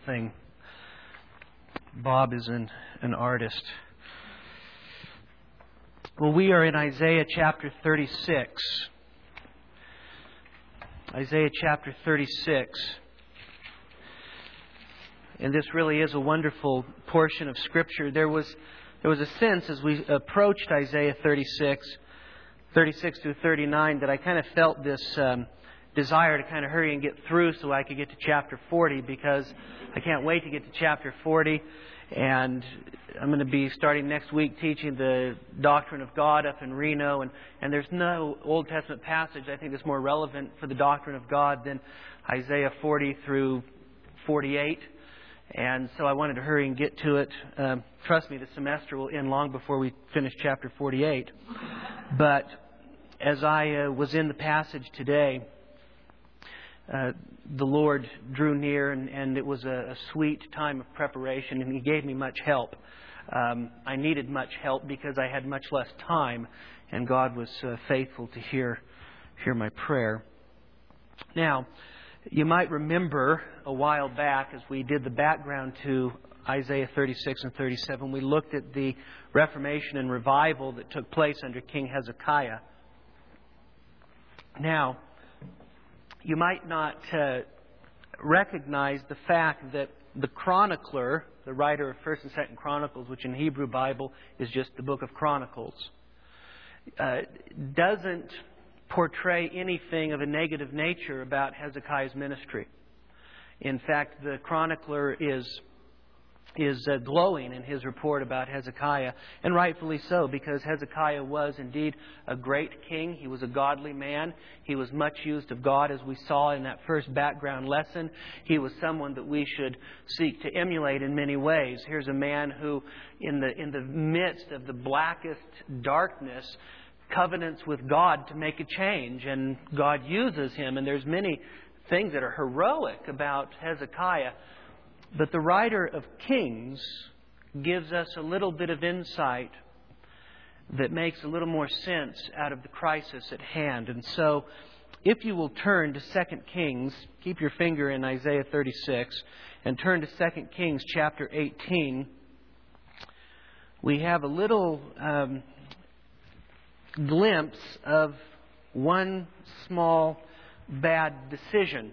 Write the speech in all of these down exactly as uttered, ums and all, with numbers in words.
thing. Bob is an, an artist. Well, we are in Isaiah chapter thirty-six. Isaiah chapter thirty-six. And this really is a wonderful portion of Scripture. There was there was a sense as we approached Isaiah thirty-six, thirty-six through thirty-nine, that I kind of felt this um, desire to kind of hurry and get through so I could get to chapter forty, because I can't wait to get to chapter forty. And I'm going to be starting next week teaching the doctrine of God up in Reno. And, and there's no Old Testament passage I think that's more relevant for the doctrine of God than Isaiah forty through forty-eight. And so I wanted to hurry and get to it. Um, trust me, the semester will end long before we finish chapter forty-eight. But as I uh, was in the passage today, uh, the Lord drew near, and, and it was a, a sweet time of preparation, and He gave me much help. Um, I needed much help because I had much less time, and God was uh, faithful to hear hear my prayer. Now, you might remember a while back as we did the background to Isaiah thirty-six and thirty-seven, we looked at the Reformation and revival that took place under King Hezekiah. Now, you might not uh, recognize the fact that the chronicler, the writer of First and Second Chronicles, which in Hebrew Bible is just the book of Chronicles, uh, doesn't portray anything of a negative nature about Hezekiah's ministry. In fact, the chronicler is is uh, glowing in his report about Hezekiah, and rightfully so, because Hezekiah was indeed a great king. He was a godly man. He was much used of God, as we saw in that first background lesson. He was someone that we should seek to emulate in many ways. Here's a man who, in the in the midst of the blackest darkness, covenants with God to make a change, and God uses him. And there's many things that are heroic about Hezekiah. But the writer of Kings gives us a little bit of insight that makes a little more sense out of the crisis at hand. And so, if you will turn to Second Kings, keep your finger in Isaiah thirty-six, and turn to Second Kings chapter eighteen, we have a little um, glimpse of one small bad decision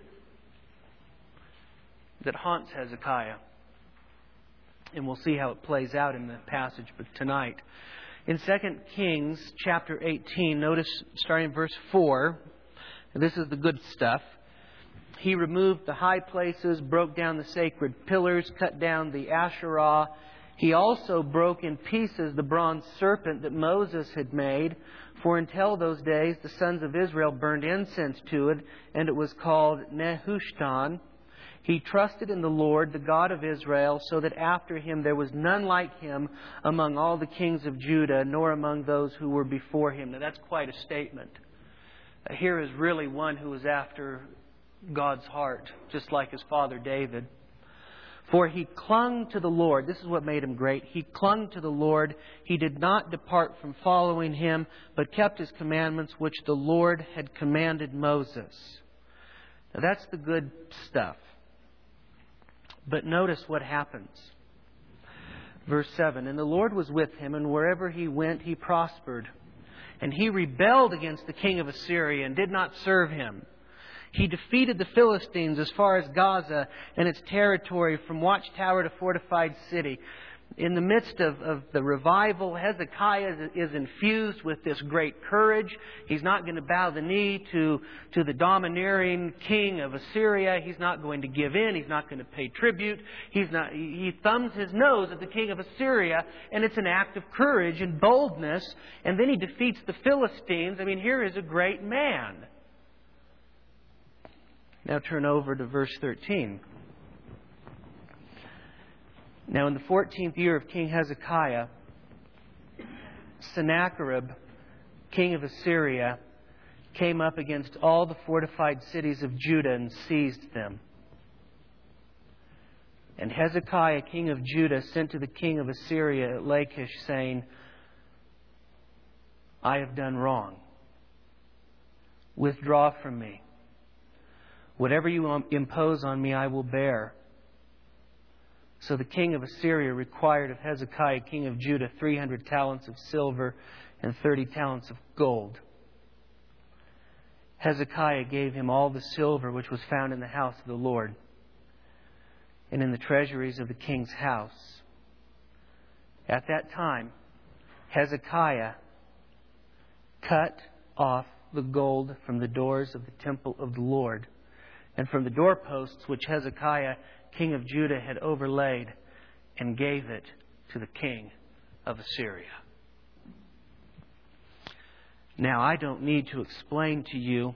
that haunts Hezekiah. And we'll see how it plays out in the passage tonight. In Second Kings chapter eighteen, notice starting in verse four, this is the good stuff. He removed the high places, broke down the sacred pillars, cut down the Asherah. He also broke in pieces the bronze serpent that Moses had made. For until those days the sons of Israel burned incense to it, and it was called Nehushtan. He trusted in the Lord, the God of Israel, so that after him there was none like him among all the kings of Judah, nor among those who were before him. Now that's quite a statement. Here is really one who was after God's heart, just like his father David. For he clung to the Lord. This is what made him great. He clung to the Lord. He did not depart from following him, but kept his commandments, which the Lord had commanded Moses. Now that's the good stuff. But notice what happens. Verse seven, and the Lord was with him, and wherever he went, he prospered. And he rebelled against the king of Assyria and did not serve him. He defeated the Philistines as far as Gaza and its territory, from watchtower to fortified city. In the midst of, of the revival, Hezekiah is, is infused with this great courage. He's not going to bow the knee to, to the domineering king of Assyria. He's not going to give in. He's not going to pay tribute. He's not, he thumbs his nose at the king of Assyria, and it's an act of courage and boldness. And then he defeats the Philistines. I mean, here is a great man. Now turn over to verse thirteen. Now in the fourteenth year of King Hezekiah, Sennacherib, king of Assyria, came up against all the fortified cities of Judah and seized them. And Hezekiah, king of Judah, sent to the king of Assyria at Lachish, saying, I have done wrong. Withdraw from me. Whatever you impose on me, I will bear. So the king of Assyria required of Hezekiah, king of Judah, three hundred talents of silver and thirty talents of gold. Hezekiah gave him all the silver which was found in the house of the Lord and in the treasuries of the king's house. At that time, Hezekiah cut off the gold from the doors of the temple of the Lord and from the doorposts which Hezekiah, king of Judah, had overlaid, and gave it to the king of Assyria. Now, I don't need to explain to you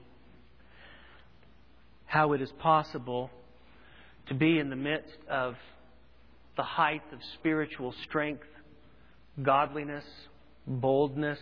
how it is possible to be in the midst of the height of spiritual strength, godliness, boldness,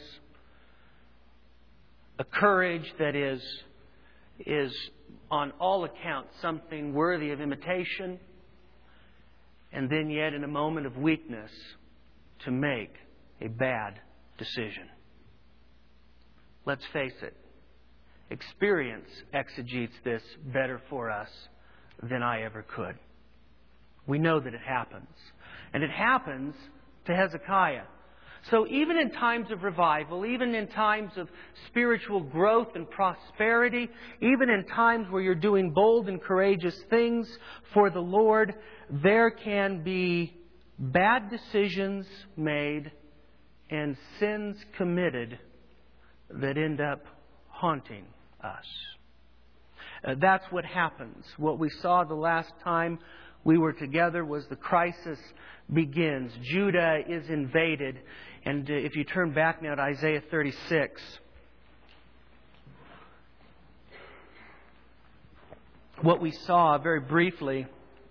a courage that is, is on all accounts something worthy of imitation, and then yet in a moment of weakness to make a bad decision. Let's face it, experience exegetes this better for us than I ever could. We know that it happens. And it happens to Hezekiah. So even in times of revival, even in times of spiritual growth and prosperity, even in times where you're doing bold and courageous things for the Lord, there can be bad decisions made and sins committed that end up haunting us. Uh, that's what happens. What we saw the last time we were together was the crisis begins. Judah is invaded. And uh, if you turn back now to Isaiah thirty-six, what we saw very briefly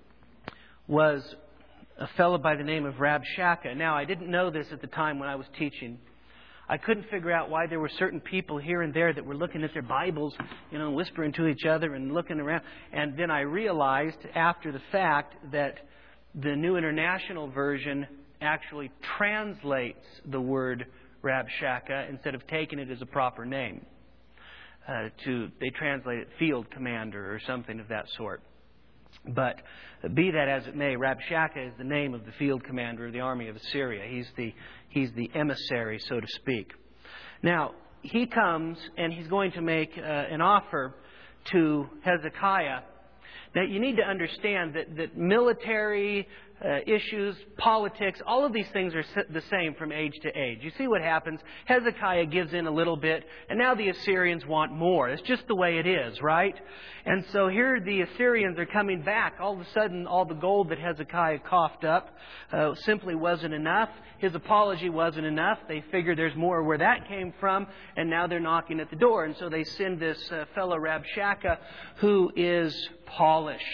was a fellow by the name of Rabshakeh. Now, I didn't know this at the time when I was teaching. I couldn't figure out why there were certain people here and there that were looking at their Bibles, you know, whispering to each other and looking around. And then I realized after the fact that the New International Version actually translates the word Rabshakeh instead of taking it as a proper name. Uh, to they translate it field commander or something of that sort. But be that as it may, Rabshakeh is the name of the field commander of the army of Assyria. He's the he's the emissary, so to speak. Now, he comes and he's going to make uh, an offer to Hezekiah. Now, you need to understand that, that military uh, issues, politics, all of these things are the same from age to age. You see what happens? Hezekiah gives in a little bit, and now the Assyrians want more. It's just the way it is, right? And so here the Assyrians are coming back. All of a sudden, all the gold that Hezekiah coughed up uh, simply wasn't enough. His apology wasn't enough. They figured there's more where that came from, and now they're knocking at the door. And so they send this uh, fellow Rabshakeh, who is polished.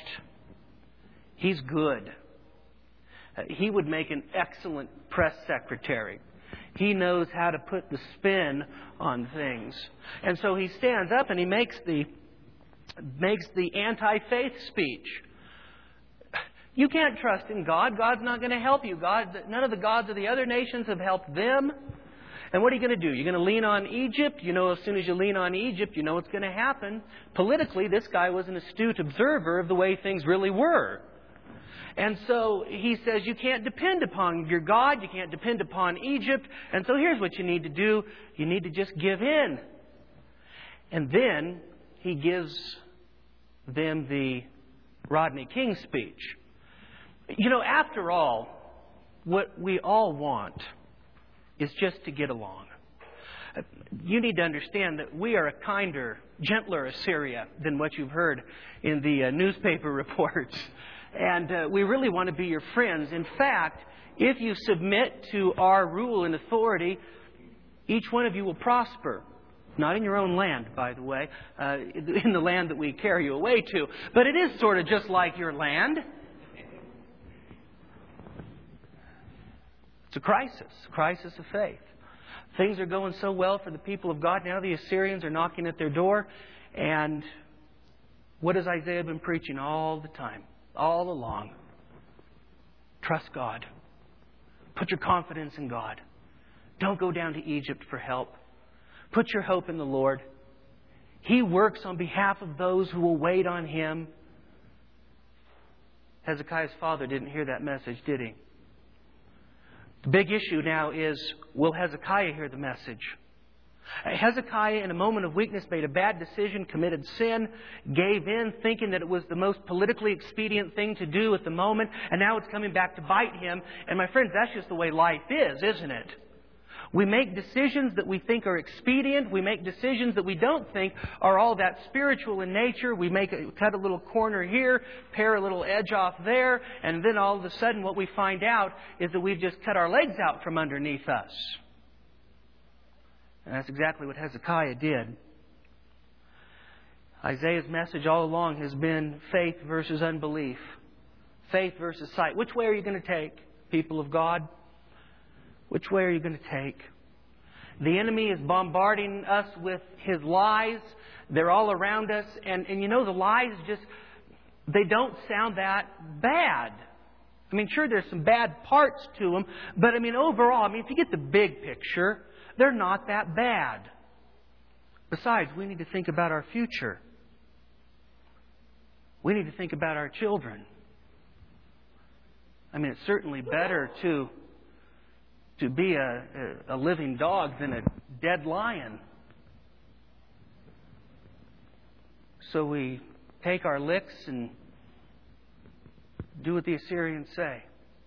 He's good. Uh, he would make an excellent press secretary. He knows how to put the spin on things. And so he stands up and he makes the makes the anti-faith speech. You can't trust in God. God's not going to help you. God, none of the gods of the other nations have helped them. And what are you going to do? You're going to lean on Egypt? You know, as soon as you lean on Egypt, you know what's going to happen. Politically, this guy was an astute observer of the way things really were. And so he says, you can't depend upon your God. You can't depend upon Egypt. And so here's what you need to do. You need to just give in. And then he gives them the Rodney King speech. You know, after all, what we all want is just to get along. You need to understand that we are a kinder, gentler Assyria than what you've heard in the uh, newspaper reports. And uh, we really want to be your friends. In fact, if you submit to our rule and authority, each one of you will prosper. Not in your own land, by the way, uh, in the land that we carry you away to. But it is sort of just like your land. It's a crisis, a crisis of faith. Things are going so well for the people of God. Now the Assyrians are knocking at their door. And what has Isaiah been preaching all the time, all along? Trust God. Put your confidence in God. Don't go down to Egypt for help. Put your hope in the Lord. He works on behalf of those who will wait on Him. Hezekiah's father didn't hear that message, did he? The big issue now is, will Hezekiah hear the message? Hezekiah, in a moment of weakness, made a bad decision, committed sin, gave in, thinking that it was the most politically expedient thing to do at the moment, and now it's coming back to bite him. And my friends, that's just the way life is, isn't it? We make decisions that we think are expedient. We make decisions that we don't think are all that spiritual in nature. We make a, cut a little corner here, pare a little edge off there, and then all of a sudden what we find out is that we've just cut our legs out from underneath us. And that's exactly what Hezekiah did. Isaiah's message all along has been faith versus unbelief. Faith versus sight. Which way are you going to take, people of God? Which way are you going to take? The enemy is bombarding us with his lies. They're all around us. And, and you know, the lies just, they don't sound that bad. I mean, sure, there's some bad parts to them. But, I mean, overall, I mean, if you get the big picture, they're not that bad. Besides, we need to think about our future. We need to think about our children. I mean, it's certainly better to to be a, a, a living dog than a dead lion. So we take our licks and do what the Assyrians say.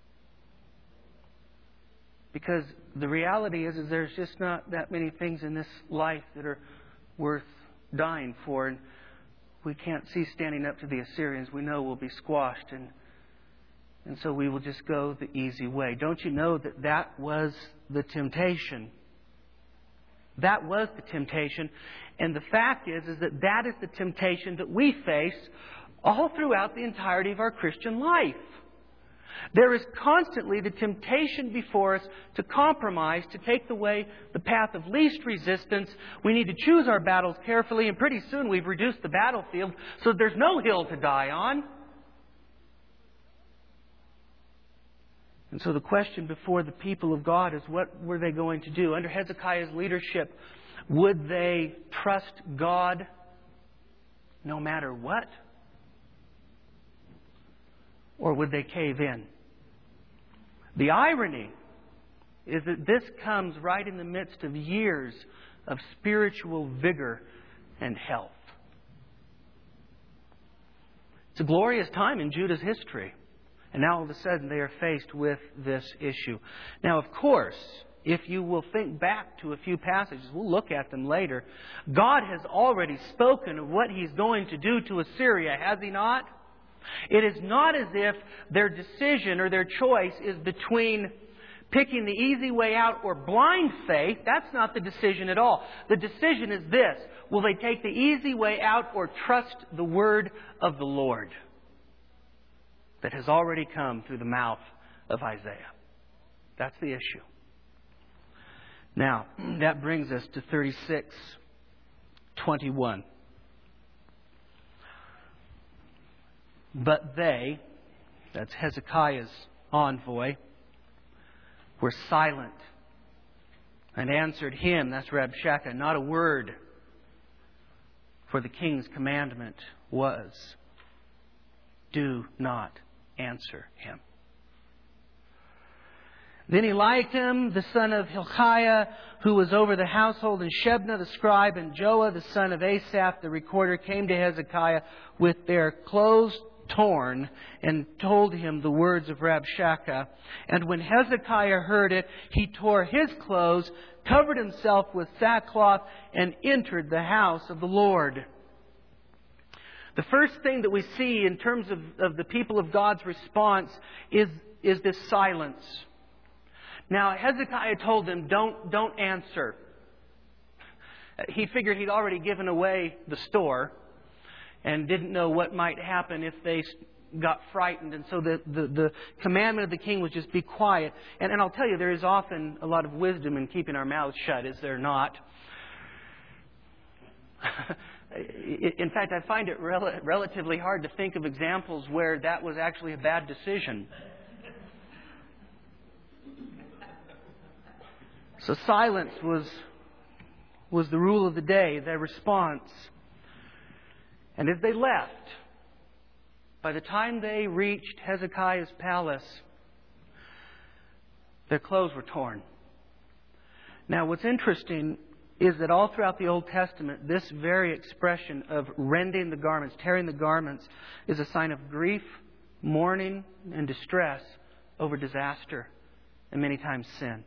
Because the reality is, is there's just not that many things in this life that are worth dying for. And we can't see standing up to the Assyrians. We know we'll be squashed. And And so we will just go the easy way. Don't you know that that was the temptation? That was the temptation. And the fact is, is that that is the temptation that we face all throughout the entirety of our Christian life. There is constantly the temptation before us to compromise, to take the way, the path of least resistance. We need to choose our battles carefully, and pretty soon we've reduced the battlefield so there's no hill to die on. And so the question before the people of God is, what were they going to do? Under Hezekiah's leadership, would they trust God no matter what? Or would they cave in? The irony is that this comes right in the midst of years of spiritual vigor and health. It's a glorious time in Judah's history. And now all of a sudden they are faced with this issue. Now, of course, if you will think back to a few passages, we'll look at them later, God has already spoken of what He's going to do to Assyria, has He not? It is not as if their decision or their choice is between picking the easy way out or blind faith. That's not the decision at all. The decision is this: will they take the easy way out or trust the word of the Lord that has already come through the mouth of Isaiah? That's the issue. Now, that brings us to thirty-six twenty-one. But they, that's Hezekiah's envoy, were silent and answered him, that's Rabshakeh, not a word. For the king's commandment was, do not answer him. Then Eliakim, the son of Hilkiah, who was over the household, and Shebna the scribe, and Joah, the son of Asaph, the recorder, came to Hezekiah with their clothes torn and told him the words of Rabshakeh. And when Hezekiah heard it, he tore his clothes, covered himself with sackcloth, and entered the house of the Lord. The first thing that we see in terms of, of the people of God's response is, is this silence. Now, Hezekiah told them, don't, don't answer. He figured he'd already given away the store and didn't know what might happen if they got frightened. And so the, the, the commandment of the king was just be quiet. And, and I'll tell you, there is often a lot of wisdom in keeping our mouths shut, is there not? In fact, I find it rel- relatively hard to think of examples where that was actually a bad decision. So silence was, was the rule of the day, their response. And as they left, By the time they reached Hezekiah's palace, their clothes were torn. Now, what's interesting is that all throughout the Old Testament, this very expression of rending the garments, tearing the garments, is a sign of grief, mourning, and distress over disaster, and many times sin.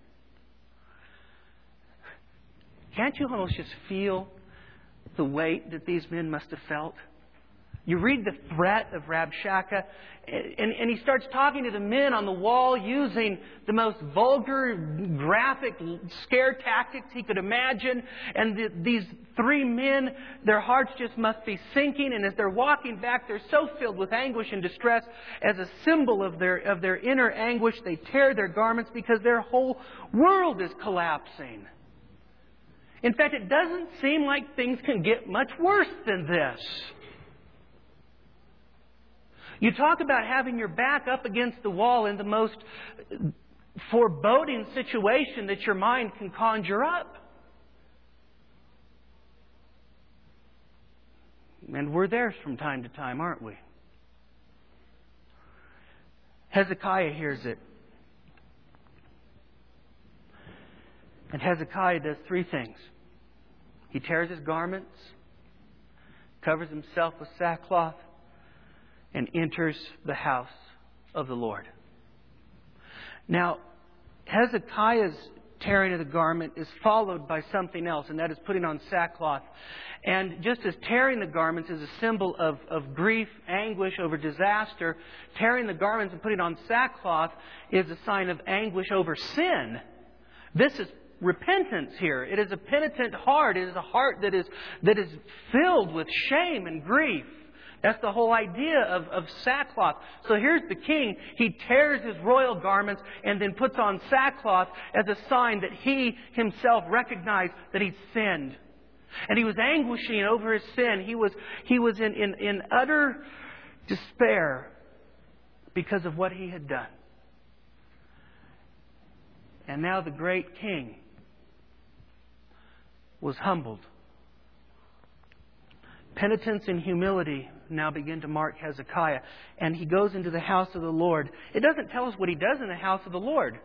Can't you almost just feel the weight that these men must have felt? You read the threat of Rabshakeh, and, and he starts talking to the men on the wall using the most vulgar, graphic scare tactics he could imagine. And the, these three men, their hearts just must be sinking. And as they're walking back, they're so filled with anguish and distress. As a symbol of their, of their inner anguish, they tear their garments because their whole world is collapsing. In fact, it doesn't seem like things can get much worse than this. You talk about having your back up against the wall in the most foreboding situation that your mind can conjure up. And we're there from time to time, aren't we? Hezekiah hears it. And Hezekiah does three things. He tears his garments, covers himself with sackcloth, and enters the house of the Lord. Now, Hezekiah's tearing of the garment is followed by something else, and that is putting on sackcloth. And just as tearing the garments is a symbol of, of grief, anguish over disaster, tearing the garments and putting on sackcloth is a sign of anguish over sin. This is repentance here. It is a penitent heart. It is a heart that is, that is filled with shame and grief. That's the whole idea of, of sackcloth. So here's the king. He tears his royal garments and then puts on sackcloth as a sign that he himself recognized that he'd sinned. And he was anguishing over his sin. He was, he was in, in, in utter despair because of what he had done. And now the great king was humbled. Penitence and humility now begin to mark Hezekiah. And he goes into the house of the Lord. It doesn't tell us what he does in the house of the Lord.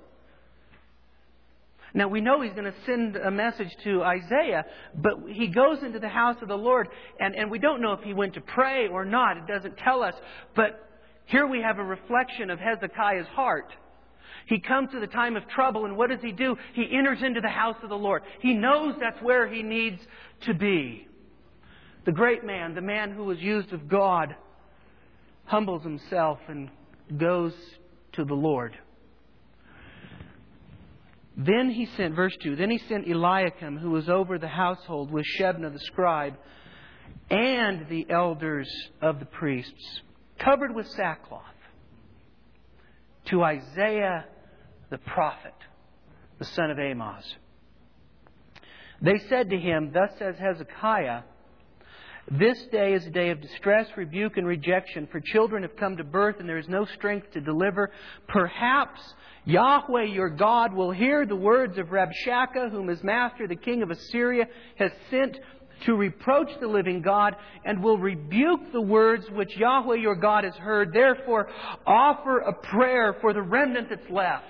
Now we know he's going to send a message to Isaiah, but he goes into the house of the Lord. And, and we don't know if he went to pray or not. It doesn't tell us. But here we have a reflection of Hezekiah's heart. He comes to the time of trouble, and what does he do? He enters into the house of the Lord. He knows that's where he needs to be. The great man, the man who was used of God, humbles himself and goes to the Lord. Then he sent, verse two, then he sent Eliakim, who was over the household, with Shebna the scribe, and the elders of the priests, covered with sackcloth, to Isaiah the prophet, the son of Amoz. They said to him, thus says Hezekiah, this day is a day of distress, rebuke, and rejection, for children have come to birth, and there is no strength to deliver. Perhaps Yahweh your God will hear the words of Rabshakeh, whom his master, the king of Assyria, has sent to reproach the living God, and will rebuke the words which Yahweh your God has heard. Therefore, offer a prayer for the remnant that's left.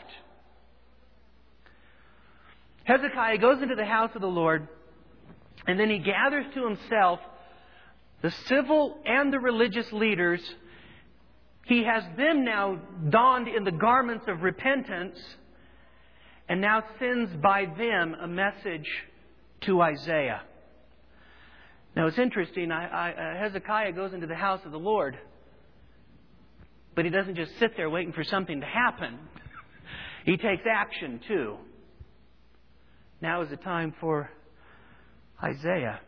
Hezekiah goes into the house of the Lord, and then he gathers to himself the civil and the religious leaders. He has them now donned in the garments of repentance, and now sends by them a message to Isaiah. Now it's interesting, I, I, uh, Hezekiah goes into the house of the Lord, but he doesn't just sit there waiting for something to happen. He takes action too. Now is the time for Isaiah.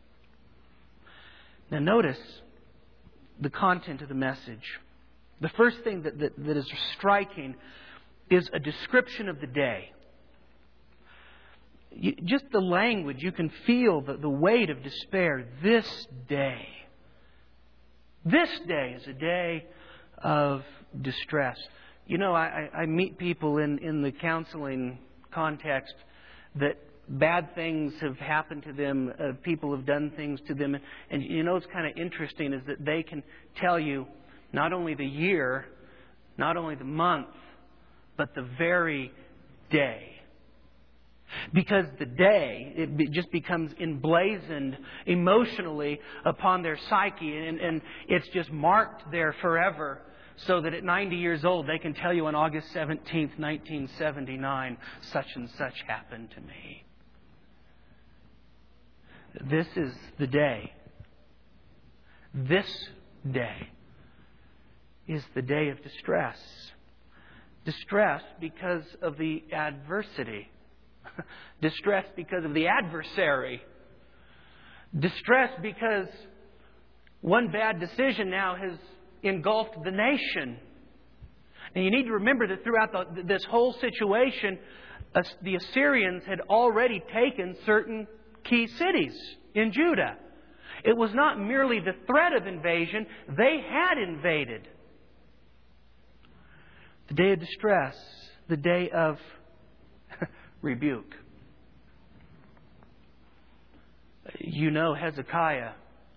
Now notice the content of the message. The first thing that, that, that is striking is a description of the day. You, just the language, you can feel the, the weight of despair. This day. This day is a day of distress. You know, I, I meet people in, in the counseling context that bad things have happened to them. Uh, people have done things to them. And you know what's kind of interesting is that they can tell you not only the year, not only the month, but the very day. Because the day, it be, just becomes emblazoned emotionally upon their psyche, and, and it's just marked there forever, so that at ninety years old they can tell you on August seventeenth, nineteen seventy-nine, such and such happened to me. This is the day. This day is the day of distress. Distress because of the adversity. Distress because of the adversary. Distress because one bad decision now has engulfed the nation. And you need to remember that throughout the, this whole situation, uh, the Assyrians had already taken certain key cities in Judah. It was not merely the threat of invasion, they had invaded. The day of distress, the day of rebuke. You know, Hezekiah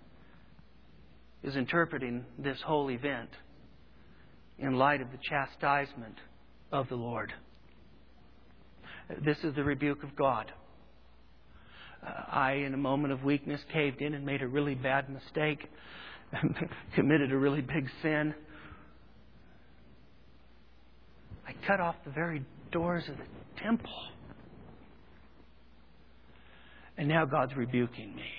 is interpreting this whole event in light of the chastisement of the Lord. This is the rebuke of God. Uh, I, in a moment of weakness, caved in and made a really bad mistake, committed a really big sin. I cut off the very doors of the temple. And now God's rebuking me.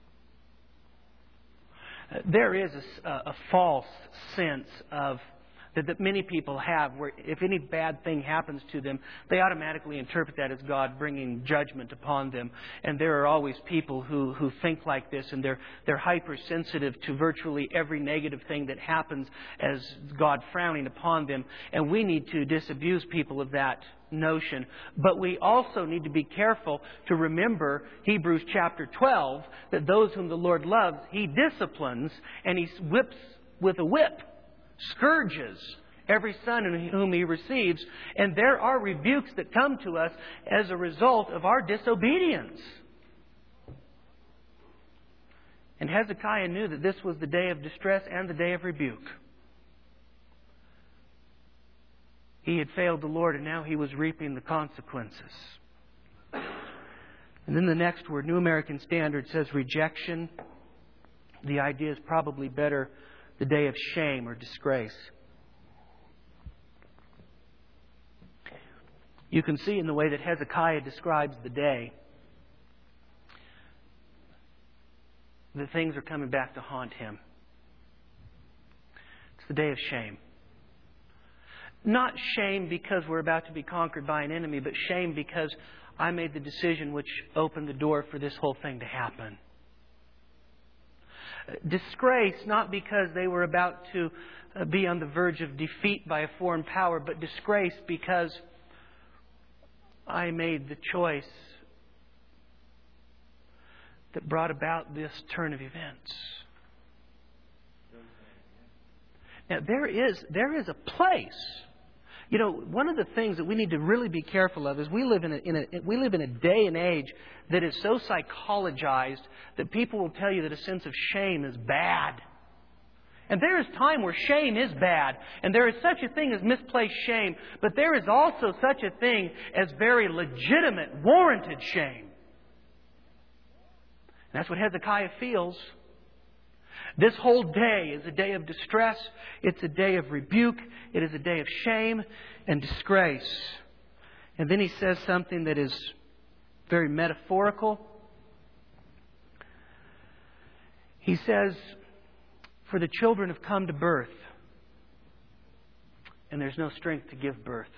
Uh, there is a, a false sense of that, that many people have, where if any bad thing happens to them, they automatically interpret that as God bringing judgment upon them. And there are always people who, who think like this, and they're they're hypersensitive to virtually every negative thing that happens as God frowning upon them. And we need to disabuse people of that notion. But we also need to be careful to remember Hebrews chapter twelve, that those whom the Lord loves, He disciplines, and He whips with a whip, scourges every son whom He receives. And there are rebukes that come to us as a result of our disobedience. And Hezekiah knew that this was the day of distress and the day of rebuke. He had failed the Lord, and now he was reaping the consequences. And then the next word, New American Standard, says rejection. The idea is probably better the day of shame or disgrace. You can see in the way that Hezekiah describes the day that things are coming back to haunt him. It's the day of shame. Not shame because we're about to be conquered by an enemy, but shame because I made the decision which opened the door for this whole thing to happen. Disgrace, not because they were about to be on the verge of defeat by a foreign power, but disgrace because I made the choice that brought about this turn of events. Now, there is there is a place. You know, one of the things that we need to really be careful of is we live in a, in a we live in a day and age that is so psychologized that people will tell you that a sense of shame is bad. And there is time where shame is bad, and there is such a thing as misplaced shame, but there is also such a thing as very legitimate, warranted shame. And that's what Hezekiah feels. This whole day is a day of distress. It's a day of rebuke. It is a day of shame and disgrace. And then he says something that is very metaphorical. He says, for the children have come to birth, and there's no strength to give birth.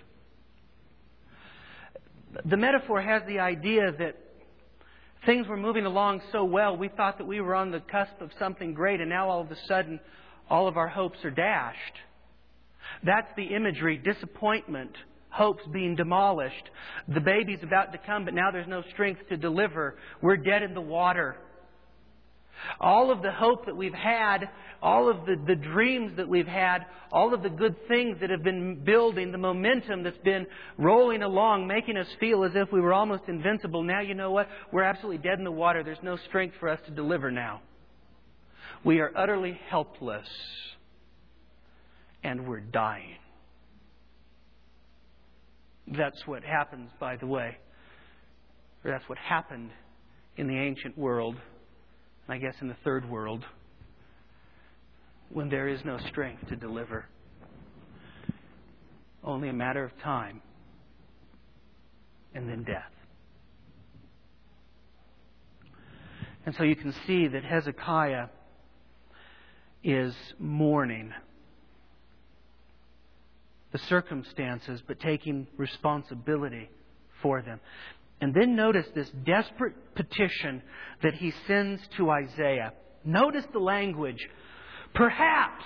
The metaphor has the idea that things were moving along so well, we thought that we were on the cusp of something great, and now all of a sudden, all of our hopes are dashed. That's the imagery, disappointment, hopes being demolished. The baby's about to come, but now there's no strength to deliver. We're dead in the water. All of the hope that we've had, all of the, the dreams that we've had, all of the good things that have been building, the momentum that's been rolling along, making us feel as if we were almost invincible. Now, you know what? We're absolutely dead in the water. There's no strength for us to deliver now. We are utterly helpless. and we're dying. That's what happens, by the way. Or that's what happened in the ancient world, I guess in the third world, when there is no strength to deliver. Only a matter of time, and then death. And so you can see that Hezekiah is mourning the circumstances, but taking responsibility for them. And then notice this desperate petition that he sends to Isaiah. Notice the language. Perhaps.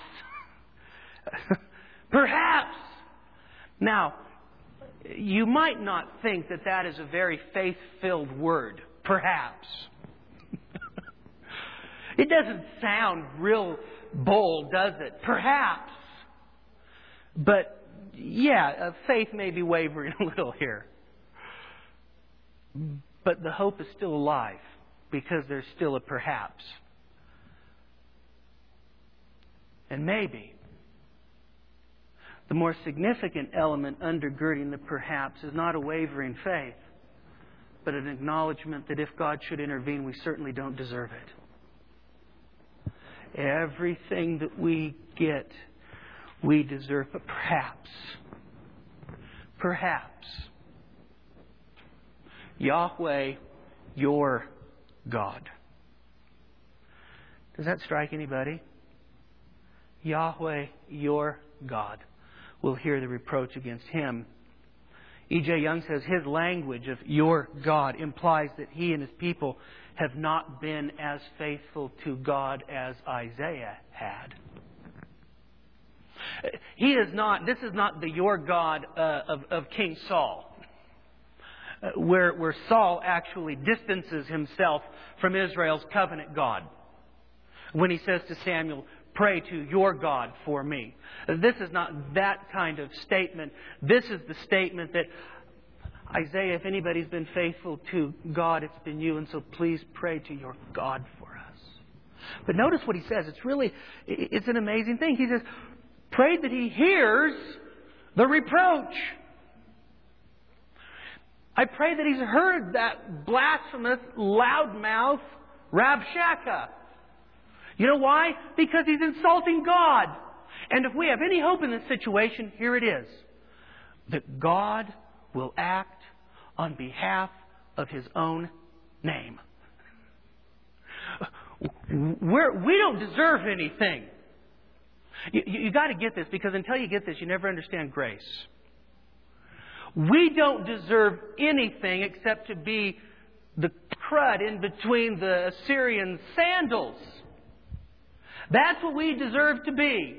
Perhaps. Now, you might not think that that is a very faith-filled word. Perhaps. It doesn't sound real bold, does it? Perhaps. But, yeah, faith may be wavering a little here. But the hope is still alive because there's still a perhaps. And maybe the more significant element undergirding the perhaps is not a wavering faith, but an acknowledgement that if God should intervene, we certainly don't deserve it. Everything that we get, we deserve. But perhaps, perhaps, Yahweh, your God. Does that strike anybody? Yahweh, your God, will hear the reproach against him. E J Young says his language of your God implies that he and his people have not been as faithful to God as Isaiah had. He is not, this is not the your God uh, of, of King Saul, uh, where, where Saul actually distances himself from Israel's covenant God when he says to Samuel, pray to your God for me. This is not that kind of statement. This is the statement that, Isaiah, if anybody's been faithful to God, it's been you, and so please pray to your God for us. But notice what he says. It's really, it's an amazing thing. He says, pray that he hears the reproach. I pray that he's heard that blasphemous, loudmouth Rabshakeh. You know why? Because he's insulting God. And if we have any hope in this situation, here it is. That God will act on behalf of his own name. We're, we don't deserve anything. You, you got to get this, because until you get this, you never understand grace. We don't deserve anything except to be the crud in between the Assyrian sandals. That's what we deserve to be.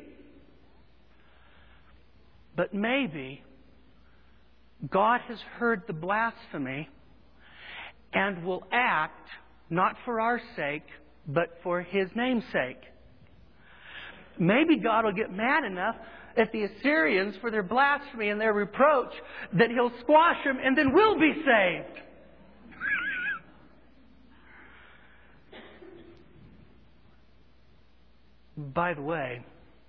But maybe God has heard the blasphemy and will act not for our sake, but for his name's sake. Maybe God will get mad enough at the Assyrians for their blasphemy and their reproach that he'll squash them and then we'll be saved. By the way,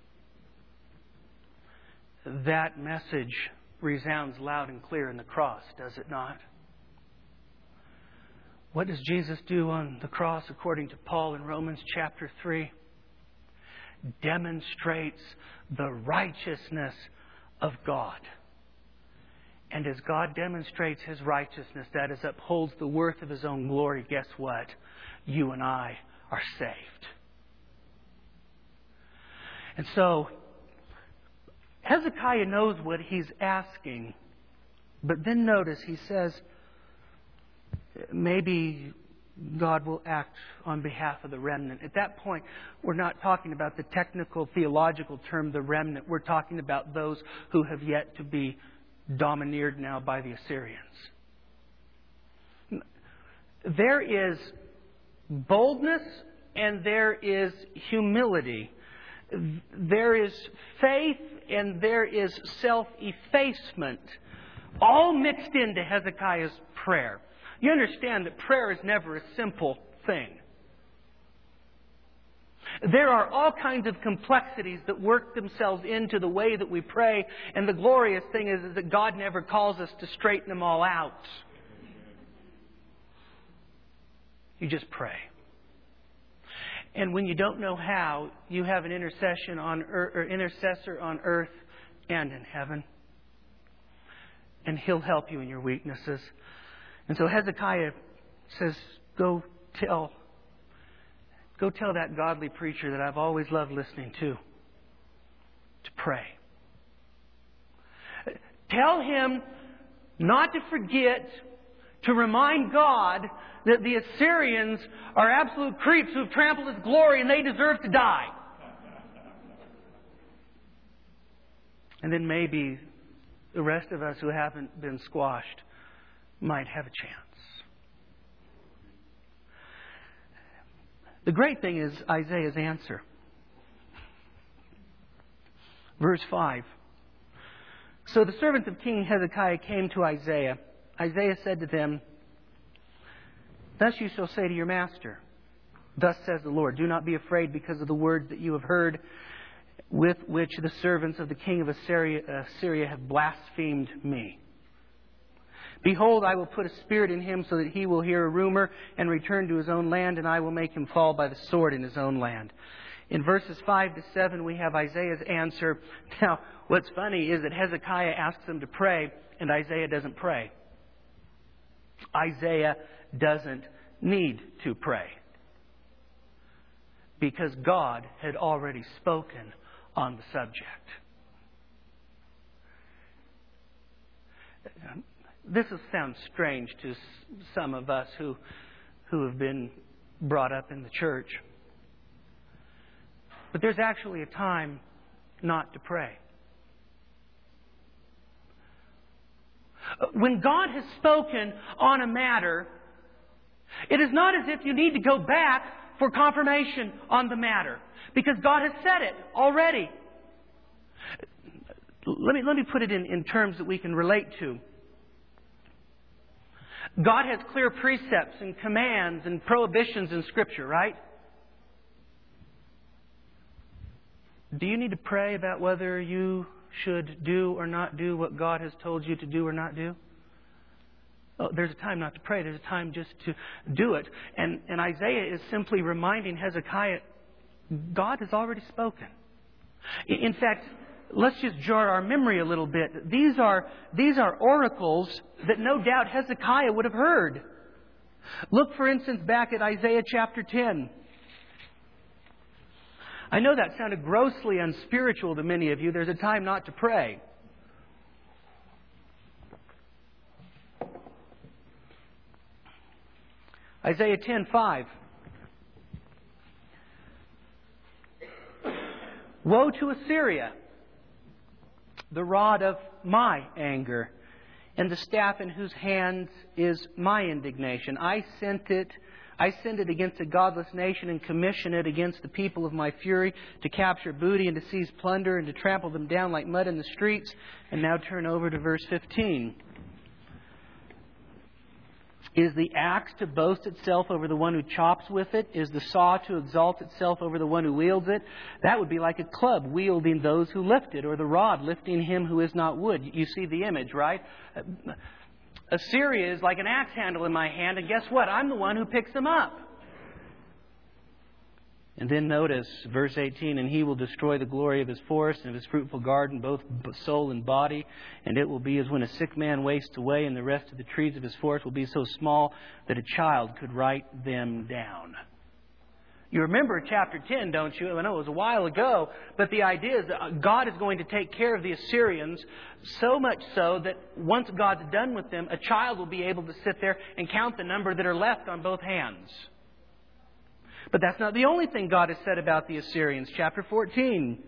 that message resounds loud and clear in the cross, does it not? What does Jesus do on the cross, according to Paul in Romans chapter three? Demonstrates the righteousness of God. And as God demonstrates his righteousness, that is, upholds the worth of his own glory, guess what? You and I are saved. And so, Hezekiah knows what he's asking. But then notice he says, maybe God will act on behalf of the remnant. At that point, we're not talking about the technical theological term, the remnant. We're talking about those who have yet to be domineered now by the Assyrians. There is boldness and there is humility. There is faith and there is self-effacement, all mixed into Hezekiah's prayer. You understand that prayer is never a simple thing. There are all kinds of complexities that work themselves into the way that we pray. And the glorious thing is, is that God never calls us to straighten them all out. You just pray. And when you don't know how, you have an intercession on earth, or intercessor on earth and in heaven. And He'll help you in your weaknesses. And so Hezekiah says, go tell, go tell that godly preacher that I've always loved listening to, to pray. Tell him not to forget to remind God that the Assyrians are absolute creeps who have trampled His glory and they deserve to die. And then maybe the rest of us who haven't been squashed might have a chance. The great thing is Isaiah's answer. Verse five. So the servants of King Hezekiah came to Isaiah. Isaiah said to them, thus you shall say to your master, thus says the Lord, do not be afraid because of the words that you have heard, with which the servants of the king of Assyria, Assyria have blasphemed me. Behold, I will put a spirit in him so that he will hear a rumor and return to his own land, and I will make him fall by the sword in his own land. In verses five to seven, we have Isaiah's answer. Now, what's funny is that Hezekiah asks them to pray, and Isaiah doesn't pray. Isaiah doesn't need to pray, because God had already spoken on the subject. This sounds strange to some of us who, who have been brought up in the church. But there's actually a time not to pray. When God has spoken on a matter, it is not as if you need to go back for confirmation on the matter, because God has said it already. Let me, let me put it in, in terms that we can relate to. God has clear precepts and commands and prohibitions in Scripture, right? Do you need to pray about whether you should do or not do what God has told you to do or not do? Oh, there's a time not to pray. There's a time just to do it. And, and Isaiah is simply reminding Hezekiah, God has already spoken. In fact, let's just jar our memory a little bit. These are, these are oracles that no doubt Hezekiah would have heard. Look, for instance, back at Isaiah chapter ten. I know that sounded grossly unspiritual to many of you. There's a time not to pray. Isaiah ten five. Woe to Assyria, the rod of my anger, and the staff in whose hands is my indignation. I sent it, I send it against a godless nation and commission it against the people of my fury, to capture booty and to seize plunder and to trample them down like mud in the streets. And now turn over to verse fifteen. Is the axe to boast itself over the one who chops with it? Is the saw to exalt itself over the one who wields it? That would be like a club wielding those who lift it, or the rod lifting him who is not wood. You see the image, right? Assyria is like an axe handle in my hand, and guess what? I'm the one who picks them up. And then notice verse eighteen, and he will destroy the glory of his forest and of his fruitful garden, both soul and body. And it will be as when a sick man wastes away, and the rest of the trees of his forest will be so small that a child could write them down. You remember chapter ten, don't you? I know it was a while ago, but the idea is that God is going to take care of the Assyrians, so much so that once God's done with them, a child will be able to sit there and count the number that are left on both hands. But that's not the only thing God has said about the Assyrians. Chapter fourteen.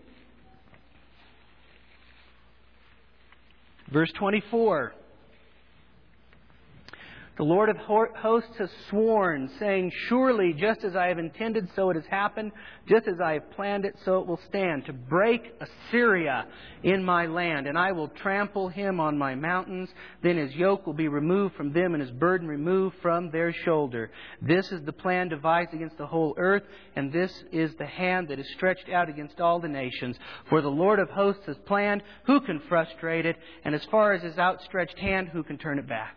Verse twenty-four. The Lord of hosts has sworn, saying, surely, just as I have intended, so it has happened. Just as I have planned it, so it will stand. To break Assyria in my land. And I will trample him on my mountains. Then his yoke will be removed from them, and his burden removed from their shoulder. This is the plan devised against the whole earth. And this is the hand that is stretched out against all the nations. For the Lord of hosts has planned. Who can frustrate it? And as far as his outstretched hand, who can turn it back?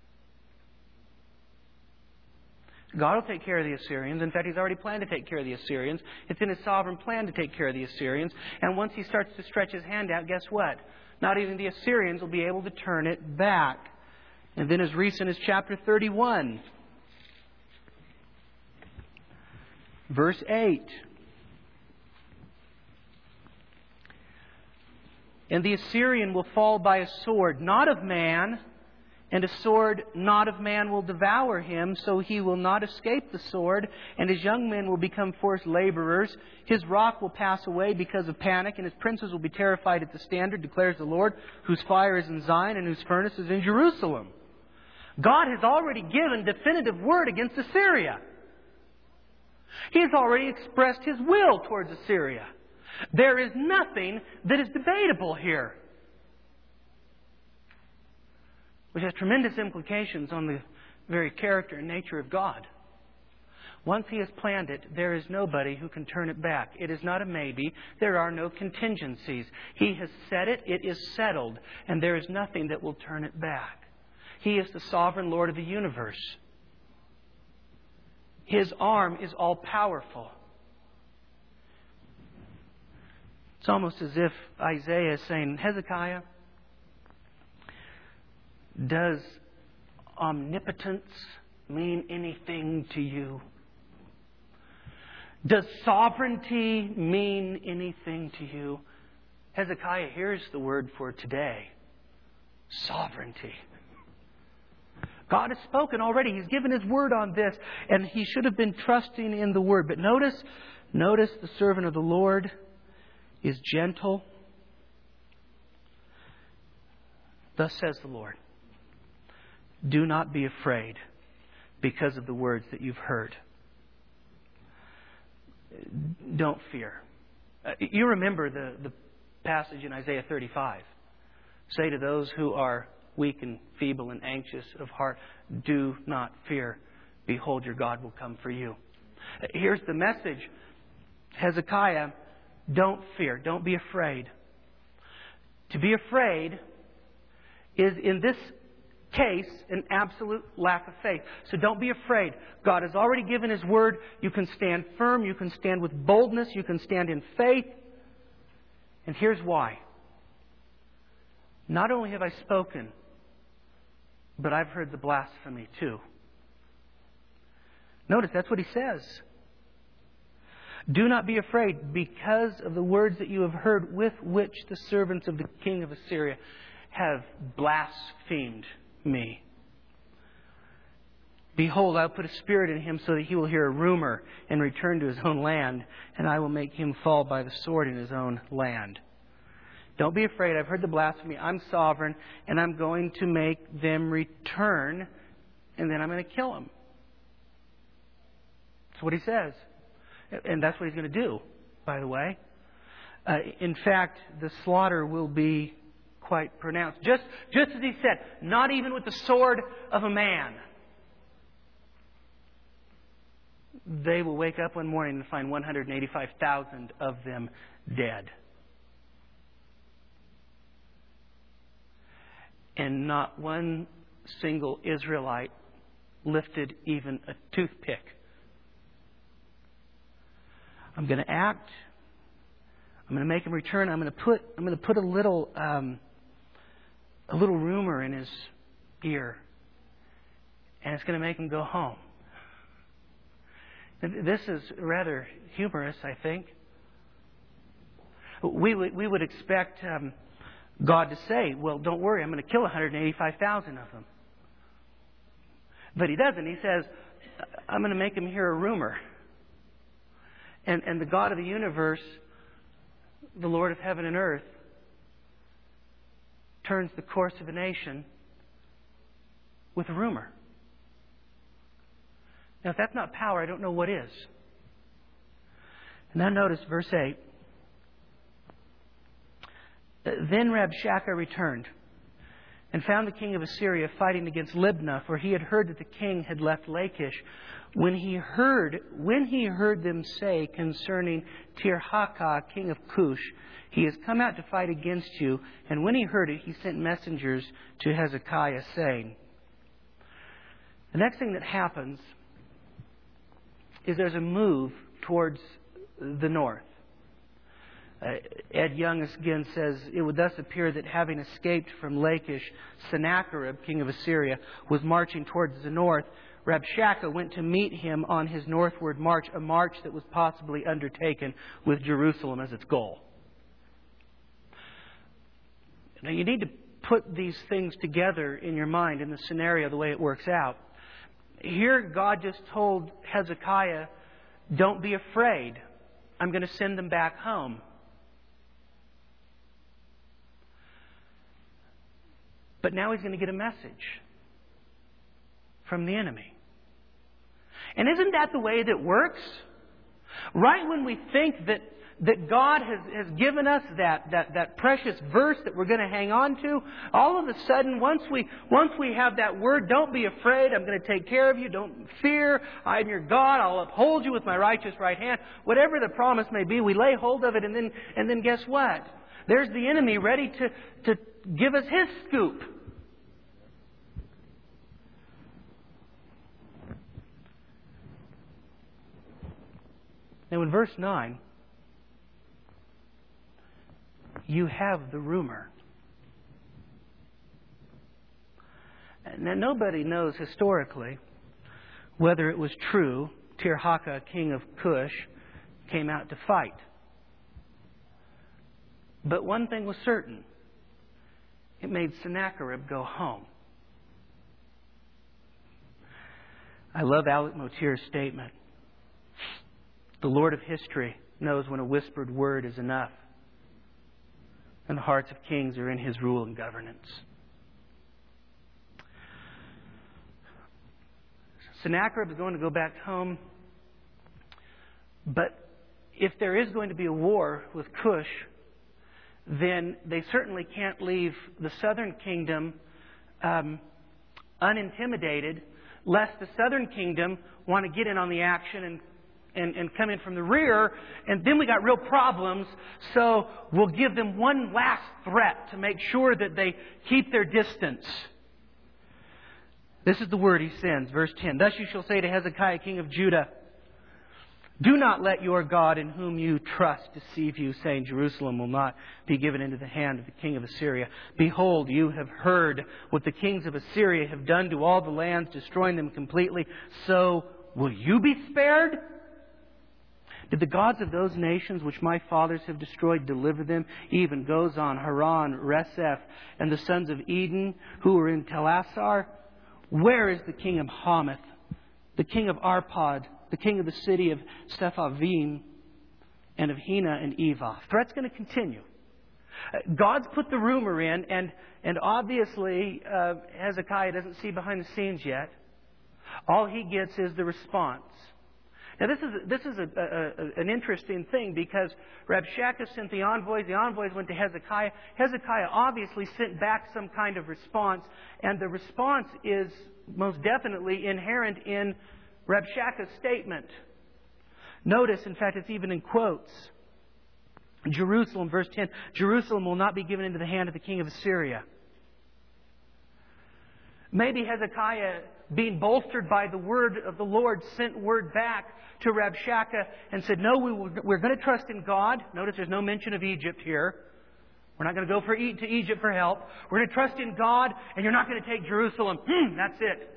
God will take care of the Assyrians. In fact, He's already planned to take care of the Assyrians. It's in His sovereign plan to take care of the Assyrians. And once He starts to stretch His hand out, guess what? Not even the Assyrians will be able to turn it back. And then as recent as chapter thirty-one, verse eight. And the Assyrian will fall by a sword, not of man, and a sword not of man will devour him, so he will not escape the sword, and his young men will become forced laborers. His rock will pass away because of panic, and his princes will be terrified at the standard, declares the Lord, whose fire is in Zion and whose furnace is in Jerusalem. God has already given definitive word against Assyria. He has already expressed His will towards Assyria. There is nothing that is debatable here, which has tremendous implications on the very character and nature of God. Once He has planned it, there is nobody who can turn it back. It is not a maybe. There are no contingencies. He has said it, it is settled, and there is nothing that will turn it back. He is the sovereign Lord of the universe. His arm is all-powerful. It's almost as if Isaiah is saying, Hezekiah, does omnipotence mean anything to you? Does sovereignty mean anything to you? Hezekiah, here's the word for today. Sovereignty. God has spoken already. He's given His word on this, and he should have been trusting in the word. But notice, notice the servant of the Lord is gentle. Thus says the Lord, do not be afraid because of the words that you've heard. Don't fear. Uh, you remember the, the passage in Isaiah thirty-five. Say to those who are weak and feeble and anxious of heart, do not fear. Behold, your God will come for you. Here's the message. Hezekiah, don't fear. Don't be afraid. To be afraid is, in this case, an absolute lack of faith. So don't be afraid. God has already given His word. You can stand firm. You can stand with boldness. You can stand in faith. And here's why. Not only have I spoken, but I've heard the blasphemy too. Notice that's what He says. Do not be afraid because of the words that you have heard, with which the servants of the king of Assyria have blasphemed me. Behold, I will put a spirit in him so that he will hear a rumor and return to his own land, and I will make him fall by the sword in his own land. Don't be afraid. I've heard the blasphemy. I'm sovereign, and I'm going to make them return, and then I'm going to kill them. That's what He says. And that's what He's going to do, by the way. Uh, in fact, the slaughter will be quite pronounced. Just, just as He said, not even with the sword of a man. They will wake up one morning and find one hundred eighty-five thousand of them dead. And not one single Israelite lifted even a toothpick. I'm going to act. I'm going to make him return. I'm going to put. I'm going to put a little, um, a little rumor in his ear, and it's going to make him go home. This is rather humorous, I think. We would we would expect um, God to say, "Well, don't worry. I'm going to kill one hundred eighty-five thousand of them." But He doesn't. He says, "I'm going to make him hear a rumor." And, and the God of the universe, the Lord of heaven and earth, turns the course of a nation with a rumor. Now, if that's not power, I don't know what is. And now notice verse eight. Then Rabshakeh returned and found the king of Assyria fighting against Libnah, for he had heard that the king had left Lachish. When he heard, when he heard them say concerning Tirhakah, king of Cush, he has come out to fight against you. And when he heard it, he sent messengers to Hezekiah, saying, the next thing that happens is there's a move towards the north. Uh, Ed Young again says, it would thus appear that having escaped from Lachish, Sennacherib, king of Assyria, was marching towards the north. Rabshakeh went to meet him on his northward march, a march that was possibly undertaken with Jerusalem as its goal. Now you need to put these things together in your mind in the scenario, the way it works out. Here God just told Hezekiah, don't be afraid. I'm going to send them back home. But now he's going to get a message from the enemy. And isn't that the way that works? Right when we think that, that God has, has given us that, that, that precious verse that we're going to hang on to, all of a sudden, once we, once we have that word, don't be afraid, I'm going to take care of you, don't fear, I'm your God, I'll uphold you with my righteous right hand. Whatever the promise may be, we lay hold of it, and then, and then guess what? There's the enemy ready to, to give us his scoop. Now in verse nine, you have the rumor. Now nobody knows historically whether it was true Tirhakah, king of Cush, came out to fight. But one thing was certain. It made Sennacherib go home. I love Alec Motir's statement. The Lord of history knows when a whispered word is enough, and the hearts of kings are in His rule and governance. Sennacherib is going to go back home, but if there is going to be a war with Cush, then they certainly can't leave the southern kingdom um, unintimidated, lest the southern kingdom want to get in on the action and And, and come in from the rear, and then we got real problems. So we'll give them one last threat to make sure that they keep their distance. This is the word he sends, verse ten. Thus you shall say to Hezekiah, king of Judah, do not let your God in whom you trust deceive you, saying, Jerusalem will not be given into the hand of the king of Assyria. Behold, you have heard what the kings of Assyria have done to all the lands, destroying them completely. So will you be spared? Did the gods of those nations which my fathers have destroyed deliver them? Even Gozan, Haran, Reseph, and the sons of Eden who were in Telassar? Where is the king of Hamath, the king of Arpad, the king of the city of Sephavim, and of Hena and Eva? Threat's going to continue. God's put the rumor in, and, and obviously uh, Hezekiah doesn't see behind the scenes yet. All he gets is the response. Now, this is this is a, a, a, an interesting thing, because Rabshakeh sent the envoys. The envoys went to Hezekiah. Hezekiah obviously sent back some kind of response, and the response is most definitely inherent in Rabshakeh's statement. Notice, in fact, it's even in quotes. Jerusalem, verse ten, Jerusalem will not be given into the hand of the king of Assyria. Maybe Hezekiah, being bolstered by the word of the Lord, sent word back to Rabshakeh and said, no, we will, we're going to trust in God. Notice there's no mention of Egypt here. We're not going to go for, to Egypt for help. We're going to trust in God, and you're not going to take Jerusalem. Hmm, that's it.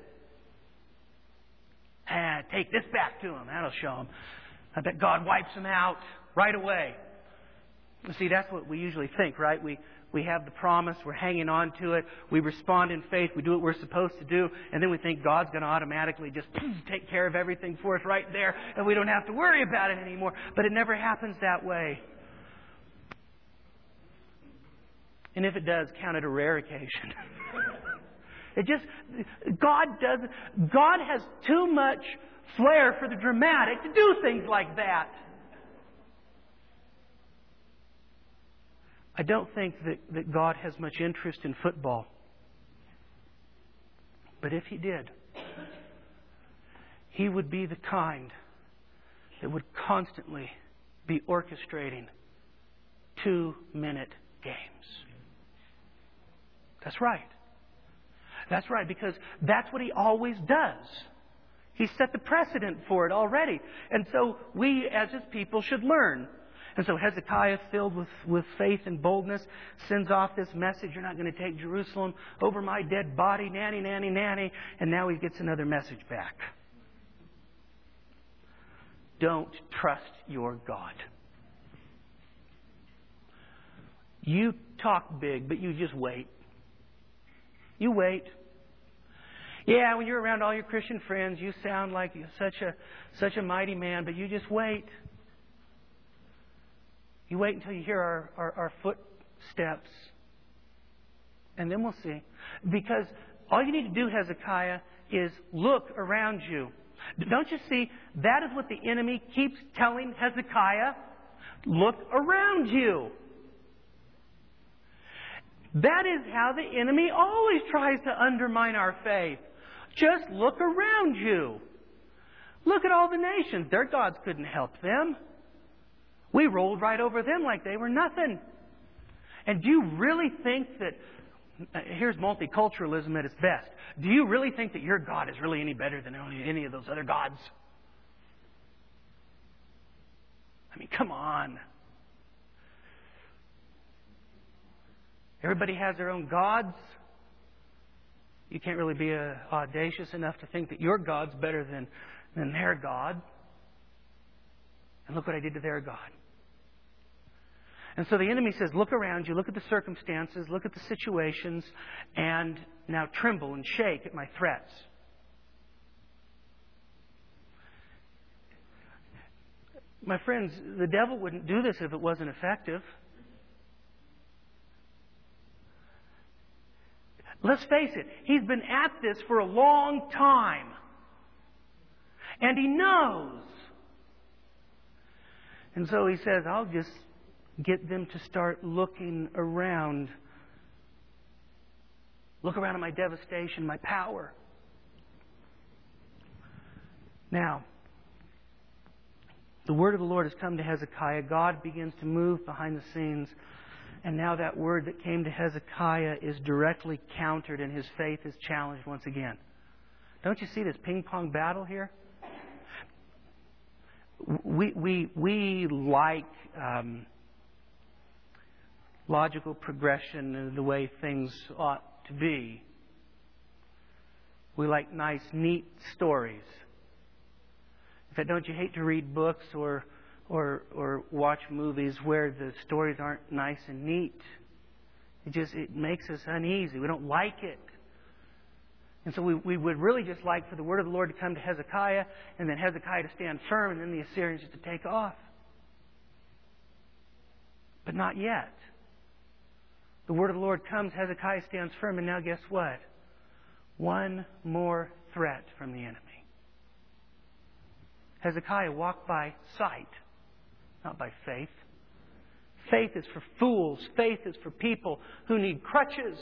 Ah, take this back to him. That'll show him. I bet God wipes them out right away. See, that's what we usually think, right? We we have the promise, we're hanging on to it, we respond in faith, we do what we're supposed to do, and then we think God's going to automatically just take care of everything for us right there, and we don't have to worry about it anymore. But it never happens that way. And if it does, count it a rare occasion. It just, God does, God has too much flair for the dramatic to do things like that. I don't think that, that God has much interest in football. But if He did, He would be the kind that would constantly be orchestrating two-minute games. That's right. That's right, because that's what He always does. He set the precedent for it already. And so we, as His people, should learn. And so Hezekiah, filled with, with faith and boldness, sends off this message, you're not going to take Jerusalem, over my dead body, nanny, nanny, nanny. And now he gets another message back. Don't trust your God. You talk big, but you just wait. You wait. Yeah, when you're around all your Christian friends, you sound like such a such a mighty man, but you just wait. You wait until you hear our, our, our footsteps, and then we'll see. Because all you need to do, Hezekiah, is look around you. Don't you see? That is what the enemy keeps telling Hezekiah. Look around you. That is how the enemy always tries to undermine our faith. Just look around you. Look at all the nations. Their gods couldn't help them. We rolled right over them like they were nothing. And do you really think that... Here's multiculturalism at its best. Do you really think that your God is really any better than any of those other gods? I mean, come on. Everybody has their own gods. You can't really be uh, audacious enough to think that your God's better than, than their God. And look what I did to their God. And so the enemy says, look around you, look at the circumstances, look at the situations, and now tremble and shake at my threats. My friends, the devil wouldn't do this if it wasn't effective. Let's face it, he's been at this for a long time. And he knows. And so he says, I'll just get them to start looking around. Look around at my devastation, my power. Now, the word of the Lord has come to Hezekiah. God begins to move behind the scenes. And now that word that came to Hezekiah is directly countered and his faith is challenged once again. Don't you see this ping-pong battle here? We, we, we like um, logical progression and the way things ought to be. We like nice, neat stories. In fact, don't you hate to read books or Or, or watch movies where the stories aren't nice and neat? It just it makes us uneasy. We don't like it. And so we, we would really just like for the word of the Lord to come to Hezekiah, and then Hezekiah to stand firm, and then the Assyrians just to take off. But not yet. The word of the Lord comes, Hezekiah stands firm, and now guess what? One more threat from the enemy. Hezekiah walked by sight, not by faith. Faith is for fools. Faith is for people who need crutches.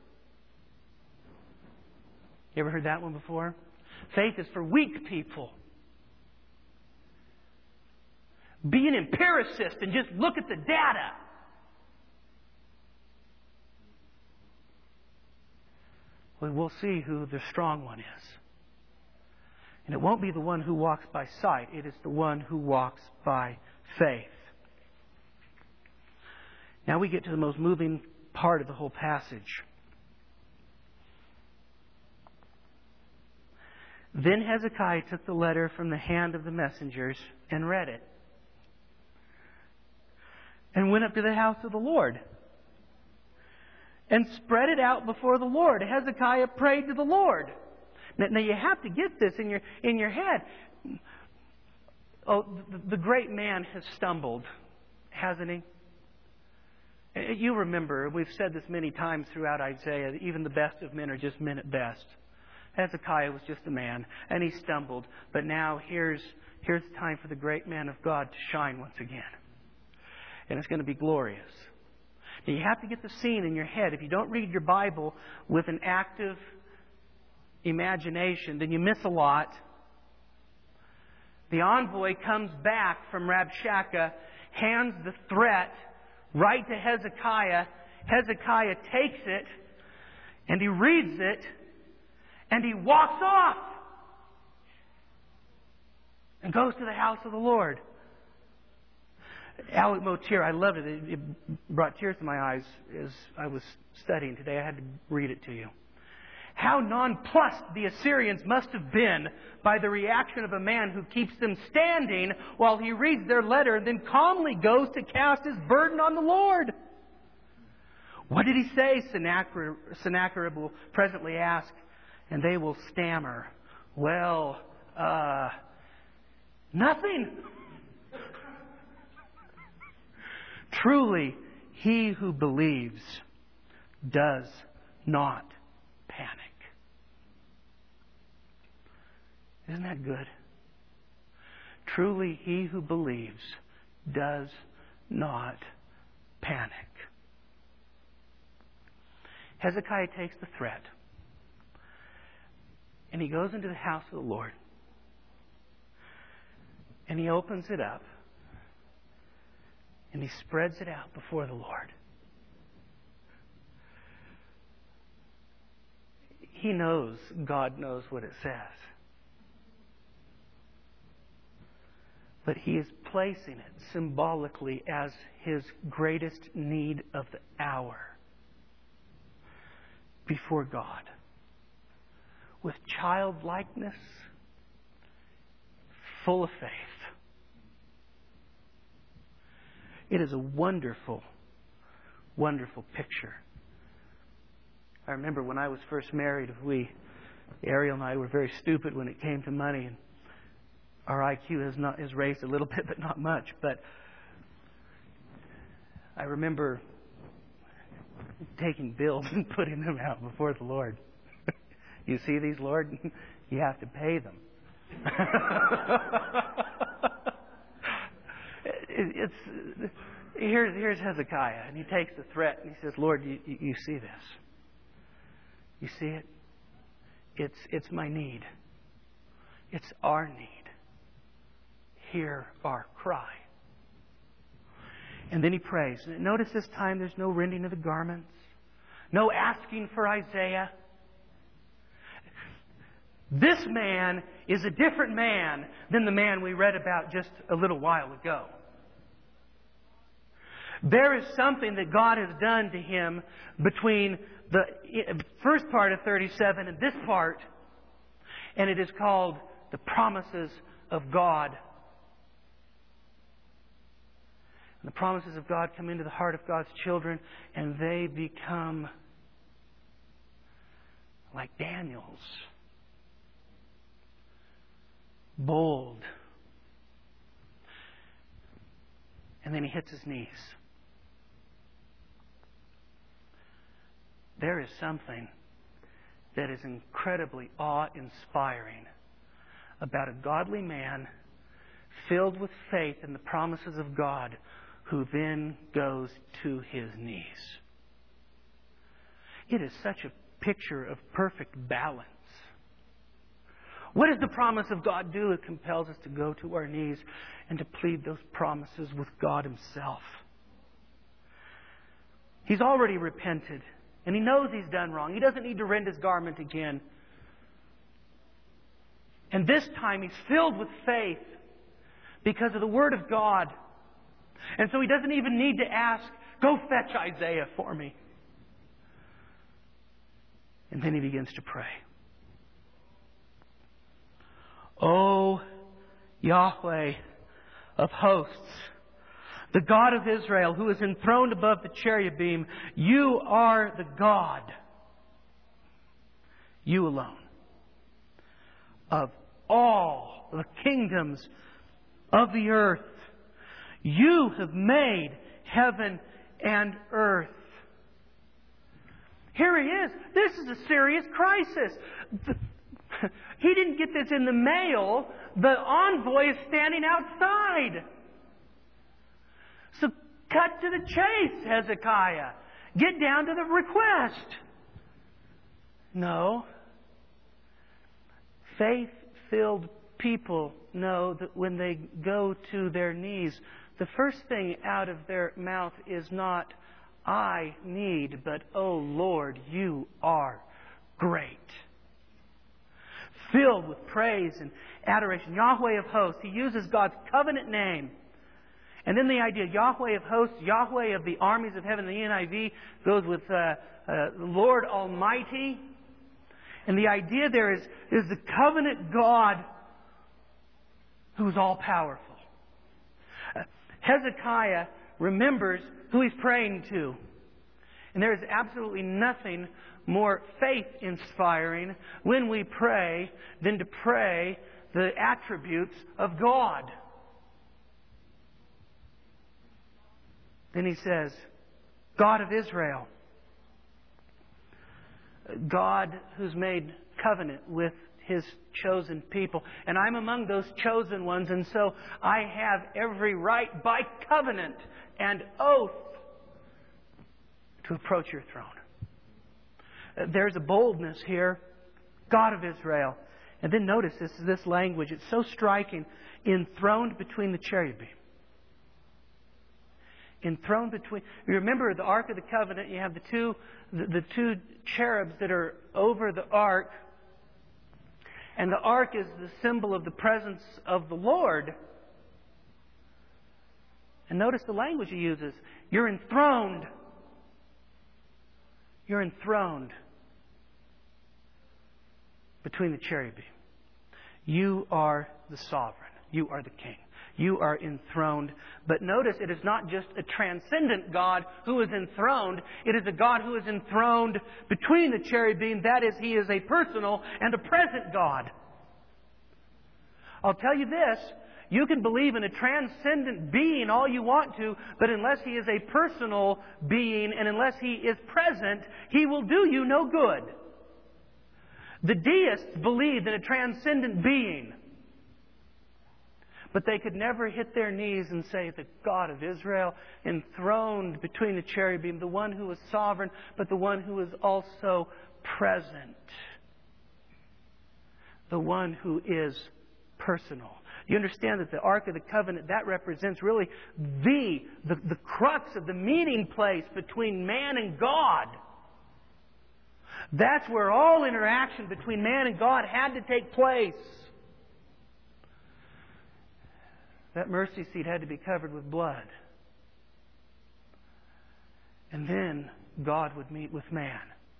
You ever heard that one before? Faith is for weak people. Be an empiricist and just look at the data. Well, we'll see who the strong one is. And it won't be the one who walks by sight. It is the one who walks by faith. Now we get to the most moving part of the whole passage. Then Hezekiah took the letter from the hand of the messengers and read it. And went up to the house of the Lord. And spread it out before the Lord. Hezekiah prayed to the Lord. Now you have to get this in your in your head. Oh, the, the great man has stumbled, hasn't he? You remember, we've said this many times throughout Isaiah, that even the best of men are just men at best. Hezekiah was just a man, and he stumbled. But now here's, here's time for the great man of God to shine once again. And it's going to be glorious. Now, you have to get the scene in your head. If you don't read your Bible with an active imagination, then you miss a lot. The envoy comes back from Rabshakeh, hands the threat right to Hezekiah. Hezekiah takes it, and he reads it, and he walks off and goes to the house of the Lord. Alec Motyer, I loved it. It brought tears to my eyes as I was studying today. I had to read it to you. How nonplussed the Assyrians must have been by the reaction of a man who keeps them standing while he reads their letter and then calmly goes to cast his burden on the Lord. What did he say? Sennacherib, Sennacherib will presently ask, and they will stammer, well, uh, nothing. Truly, he who believes does not panic. Isn't that good? Truly, he who believes does not panic. Hezekiah takes the threat, and he goes into the house of the Lord, and he opens it up, and he spreads it out before the Lord. He knows God knows what it says. But he is placing it symbolically as his greatest need of the hour before God. With childlikeness, full of faith. It is a wonderful, wonderful picture. I remember when I was first married, we, Ariel and I were very stupid when it came to money, and our I Q has not has raised a little bit, but not much. But I remember taking bills and putting them out before the Lord. You see these, Lord? You have to pay them. it, it's here's here's Hezekiah, and he takes the threat and he says, "Lord, you, you, you see this? You see it? It's it's my need. It's our need. Hear our cry." And then he prays. Notice this time there's no rending of the garments, no asking for Isaiah. This man is a different man than the man we read about just a little while ago. There is something that God has done to him between the first part of thirty-seven and this part, and it is called the promises of God. And the promises of God come into the heart of God's children, and they become like Daniel's. Bold. And then he hits his knees. There is something that is incredibly awe-inspiring about a godly man filled with faith in the promises of God who then goes to his knees. It is such a picture of perfect balance. What does the promise of God do? It compels us to go to our knees and to plead those promises with God Himself. He's already repented, and he knows he's done wrong. He doesn't need to rend his garment again. And this time he's filled with faith because of the Word of God. And so he doesn't even need to ask, "Go fetch Isaiah for me." And then he begins to pray. O Yahweh of hosts, the God of Israel, who is enthroned above the cherubim, you are the God, you alone, of all the kingdoms of the earth. You have made heaven and earth. Here he is. This is a serious crisis. He didn't get this in the mail. The envoy is standing outside. So cut to the chase, Hezekiah. Get down to the request. No. Faith-filled people know that when they go to their knees, the first thing out of their mouth is not, I need, but, oh Lord, you are great. Filled with praise and adoration. Yahweh of hosts. He uses God's covenant name. And then the idea, Yahweh of hosts, Yahweh of the armies of heaven, the N I V goes with uh, uh, Lord Almighty. And the idea there is, is the covenant God who is all powerful. Uh, Hezekiah remembers who he's praying to. And there is absolutely nothing more faith-inspiring when we pray than to pray the attributes of God. Then he says, God of Israel. God who's made covenant with His chosen people. And I'm among those chosen ones, and so I have every right by covenant and oath to approach your throne. There's a boldness here. God of Israel. And then notice this, this language. It's so striking. Enthroned between the cherubim. Enthroned between. You remember the Ark of the Covenant. You have the two, the, the two cherubs that are over the Ark. And the Ark is the symbol of the presence of the Lord. And notice the language he uses. You're enthroned. You're enthroned between the cherubim. You are the sovereign. You are the king. You are enthroned. But notice it is not just a transcendent God who is enthroned. It is a God who is enthroned between the cherubim. That is, He is a personal and a present God. I'll tell you this. You can believe in a transcendent being all you want to, but unless He is a personal being and unless He is present, He will do you no good. The deists believed in a transcendent being. But they could never hit their knees and say, the God of Israel, enthroned between the cherubim, the one who is sovereign, but the one who is also present. The one who is personal. You understand that the Ark of the Covenant, that represents really the, the, the crux of the meeting place between man and God. That's where all interaction between man and God had to take place. That mercy seat had to be covered with blood. And then God would meet with man.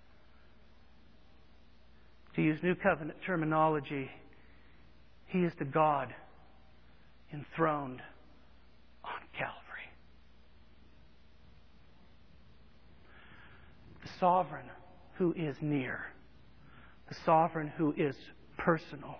To use New Covenant terminology, He is the God enthroned on Calvary. The sovereign who is near. The sovereign who is personal.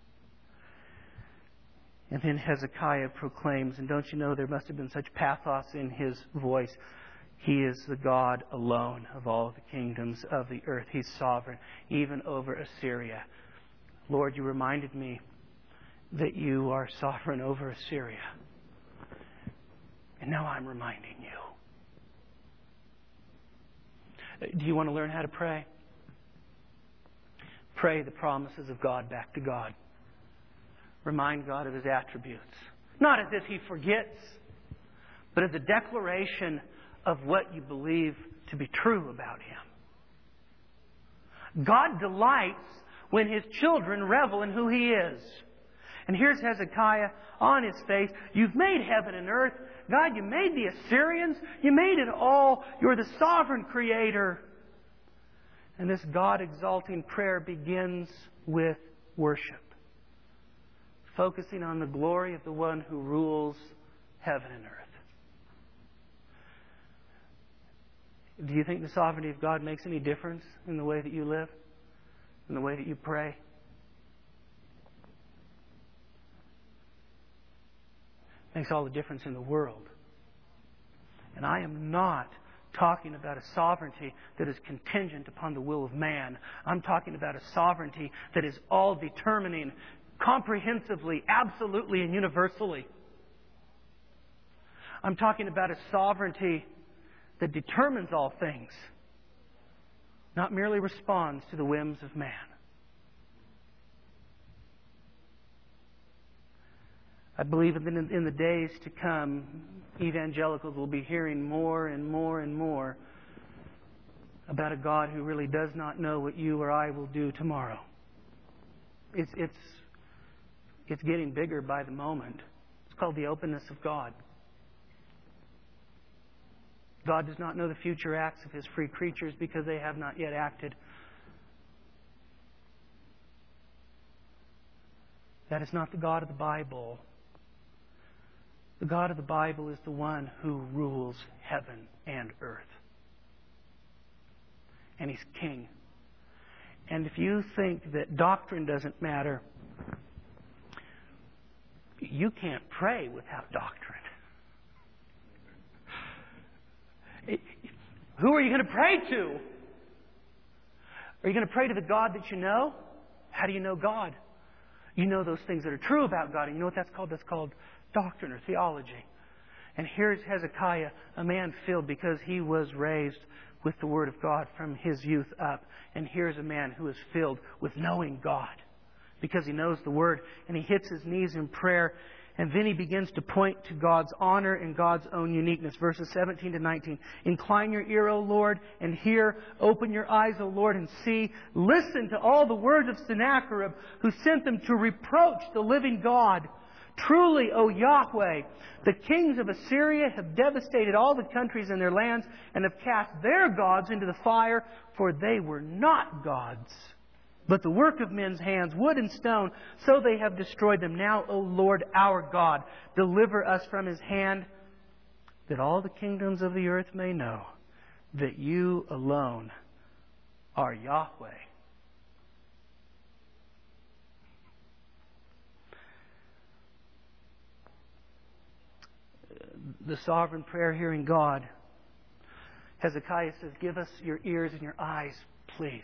And then Hezekiah proclaims, and don't you know there must have been such pathos in his voice. He is the God alone of all the kingdoms of the earth. He's sovereign, even over Assyria. Lord, you reminded me that you are sovereign over Assyria. And now I'm reminding you. Do you want to learn how to pray? Pray the promises of God back to God. Remind God of His attributes. Not as if He forgets, but as a declaration of what you believe to be true about Him. God delights when His children revel in who He is. And here's Hezekiah on his face. You've made heaven and earth. God, you made the Assyrians. You made it all. You're the sovereign Creator. And this God-exalting prayer begins with worship. Focusing on the glory of the one who rules heaven and earth. Do you think the sovereignty of God makes any difference in the way that you live? In the way that you pray? Makes all the difference in the world. And I am not talking about a sovereignty that is contingent upon the will of man. I'm talking about a sovereignty that is all determining, comprehensively, absolutely, and universally. I'm talking about a sovereignty that determines all things, not merely responds to the whims of man. I believe that in, in the days to come, evangelicals will be hearing more and more and more about a God who really does not know what you or I will do tomorrow. It's, it's, it's getting bigger by the moment. It's called the openness of God. God does not know the future acts of His free creatures because they have not yet acted. That is not the God of the Bible. The God of the Bible is the one who rules heaven and earth. And He's King. And if you think that doctrine doesn't matter, you can't pray without doctrine. Who are you going to pray to? Are you going to pray to the God that you know? How do you know God? You know those things that are true about God. And you know what that's called? That's called doctrine or theology. And here's Hezekiah, a man filled because he was raised with the Word of God from his youth up. And here's a man who is filled with knowing God because he knows the Word. And he hits his knees in prayer. And then he begins to point to God's honor and God's own uniqueness. Verses seventeen to nineteen. Incline your ear, O Lord, and hear. Open your eyes, O Lord, and see. Listen to all the words of Sennacherib, who sent them to reproach the living God. Truly, O Yahweh, the kings of Assyria have devastated all the countries and their lands and have cast their gods into the fire, for they were not gods, but the work of men's hands, wood and stone, so they have destroyed them. Now, O Lord, our God, deliver us from His hand, that all the kingdoms of the earth may know that You alone are Yahweh. The sovereign prayer-hearing God. Hezekiah says, give us your ears and your eyes, please.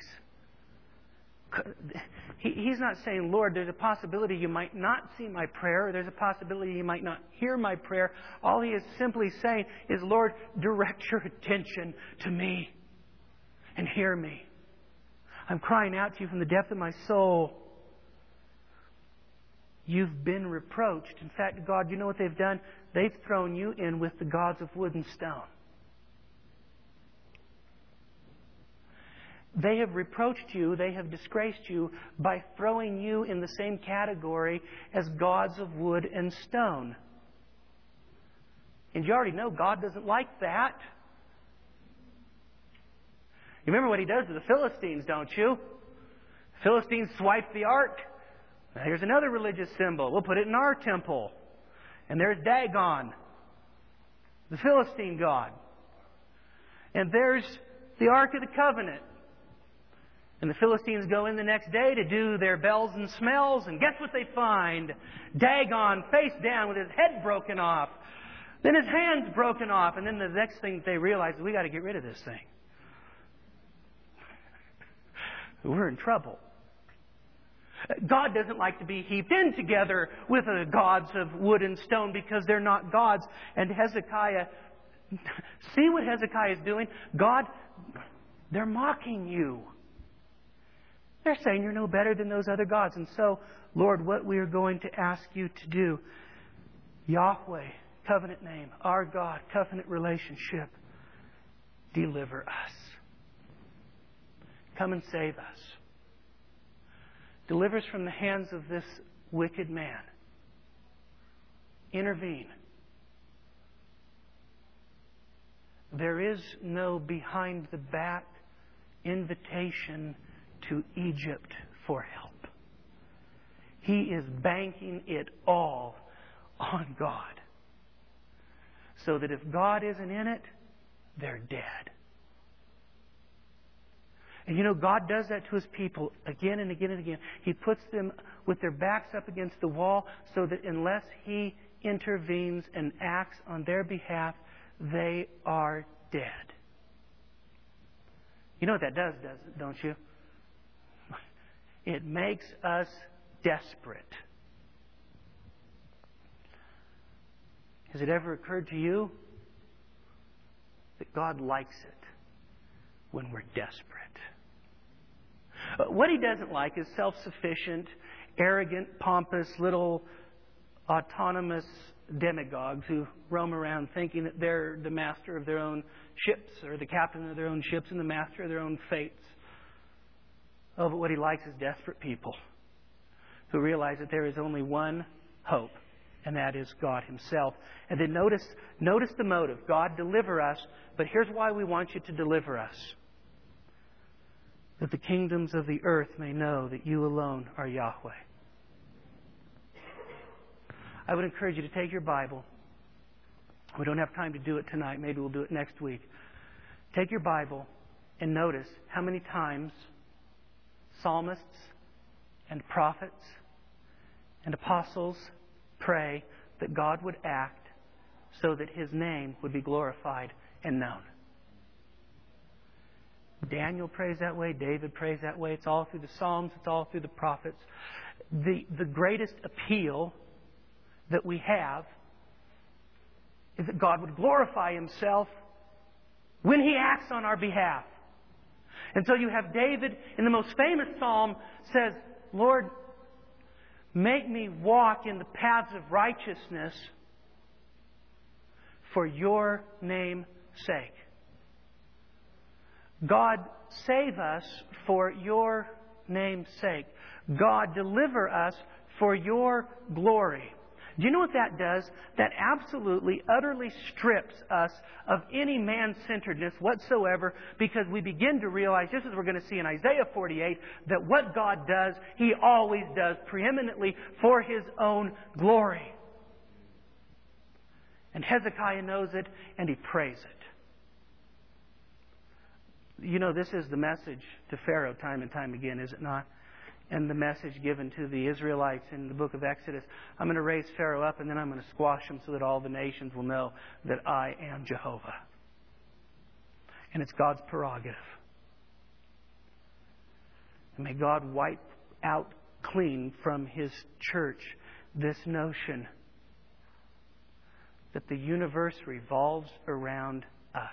He's not saying, Lord, there's a possibility you might not see my prayer, or there's a possibility you might not hear my prayer. All he is simply saying is, Lord, direct your attention to me and hear me. I'm crying out to You from the depth of my soul. You've been reproached. In fact, God, you know what they've done? They've thrown You in with the gods of wood and stone. They have reproached You, they have disgraced You by throwing You in the same category as gods of wood and stone. And you already know God doesn't like that. You remember what He does to the Philistines, don't you? Philistines swipe the ark. Now here's another religious symbol. We'll put it in our temple. And there's Dagon, the Philistine god. And there's the Ark of the Covenant. And the Philistines go in the next day to do their bells and smells, and guess what they find? Dagon face down with his head broken off. Then his hands broken off. And then the next thing they realize is we got to get rid of this thing. We're in trouble. God doesn't like to be heaped in together with the gods of wood and stone because they're not gods. And Hezekiah, see what Hezekiah is doing? God, they're mocking You. They're saying you're no better than those other gods. And so, Lord, what we are going to ask You to do, Yahweh, covenant name, our God, covenant relationship, deliver us. Come and save us. Deliver us from the hands of this wicked man. Intervene. There is no behind the back invitation to Egypt for help. He is banking it all on God. So that if God isn't in it, they're dead. And you know, God does that to His people again and again and again. He puts them with their backs up against the wall so that unless He intervenes and acts on their behalf, they are dead. You know what that does, does it, don't you? It makes us desperate. Has it ever occurred to you that God likes it when we're desperate? What He doesn't like is self-sufficient, arrogant, pompous, little autonomous demagogues who roam around thinking that they're the master of their own ships, or the captain of their own ships and the master of their own fates. Oh, but what He likes is desperate people who realize that there is only one hope, and that is God Himself. And then notice, notice the motive. God, deliver us, but here's why we want You to deliver us. That the kingdoms of the earth may know that You alone are Yahweh. I would encourage you to take your Bible. We don't have time to do it tonight. Maybe we'll do it next week. Take your Bible and notice how many times psalmists and prophets and apostles pray that God would act so that His name would be glorified and known. Daniel prays that way. David prays that way. It's all through the Psalms. It's all through the prophets. The, the greatest appeal that we have is that God would glorify Himself when He acts on our behalf. And so you have David in the most famous psalm says, Lord, make me walk in the paths of righteousness for Your name's sake. God, save us for Your name's sake. God, deliver us for Your glory. Do you know what that does? That absolutely, utterly strips us of any man-centeredness whatsoever, because we begin to realize, just as we're going to see in Isaiah forty-eight, that what God does, He always does preeminently for His own glory. And Hezekiah knows it, and he prays it. You know, this is the message to Pharaoh time and time again, is it not? And the message given to the Israelites in the book of Exodus. I'm going to raise Pharaoh up, and then I'm going to squash him so that all the nations will know that I am Jehovah. And it's God's prerogative. And may God wipe out clean from His church this notion that the universe revolves around us.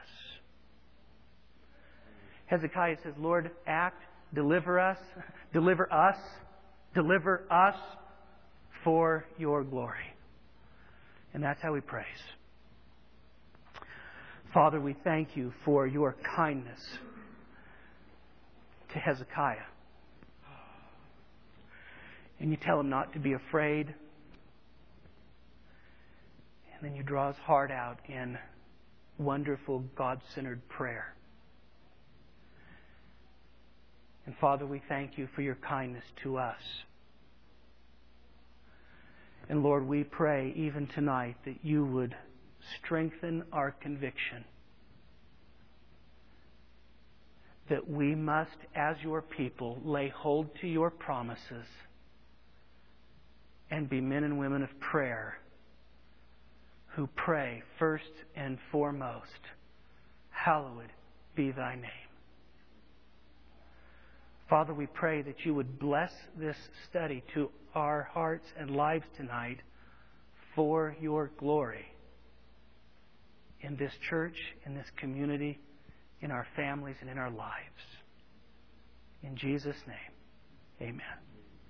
Hezekiah says, Lord, act, deliver us, deliver us, deliver us for Your glory. And that's how we praise. Father, we thank You for Your kindness to Hezekiah. And You tell him not to be afraid. And then You draw his heart out in wonderful God-centered prayer. And Father, we thank You for Your kindness to us. And Lord, we pray even tonight that You would strengthen our conviction that we must, as Your people, lay hold to Your promises and be men and women of prayer who pray first and foremost, hallowed be Thy name. Father, we pray that You would bless this study to our hearts and lives tonight for Your glory in this church, in this community, in our families, and in our lives. In Jesus' name, amen.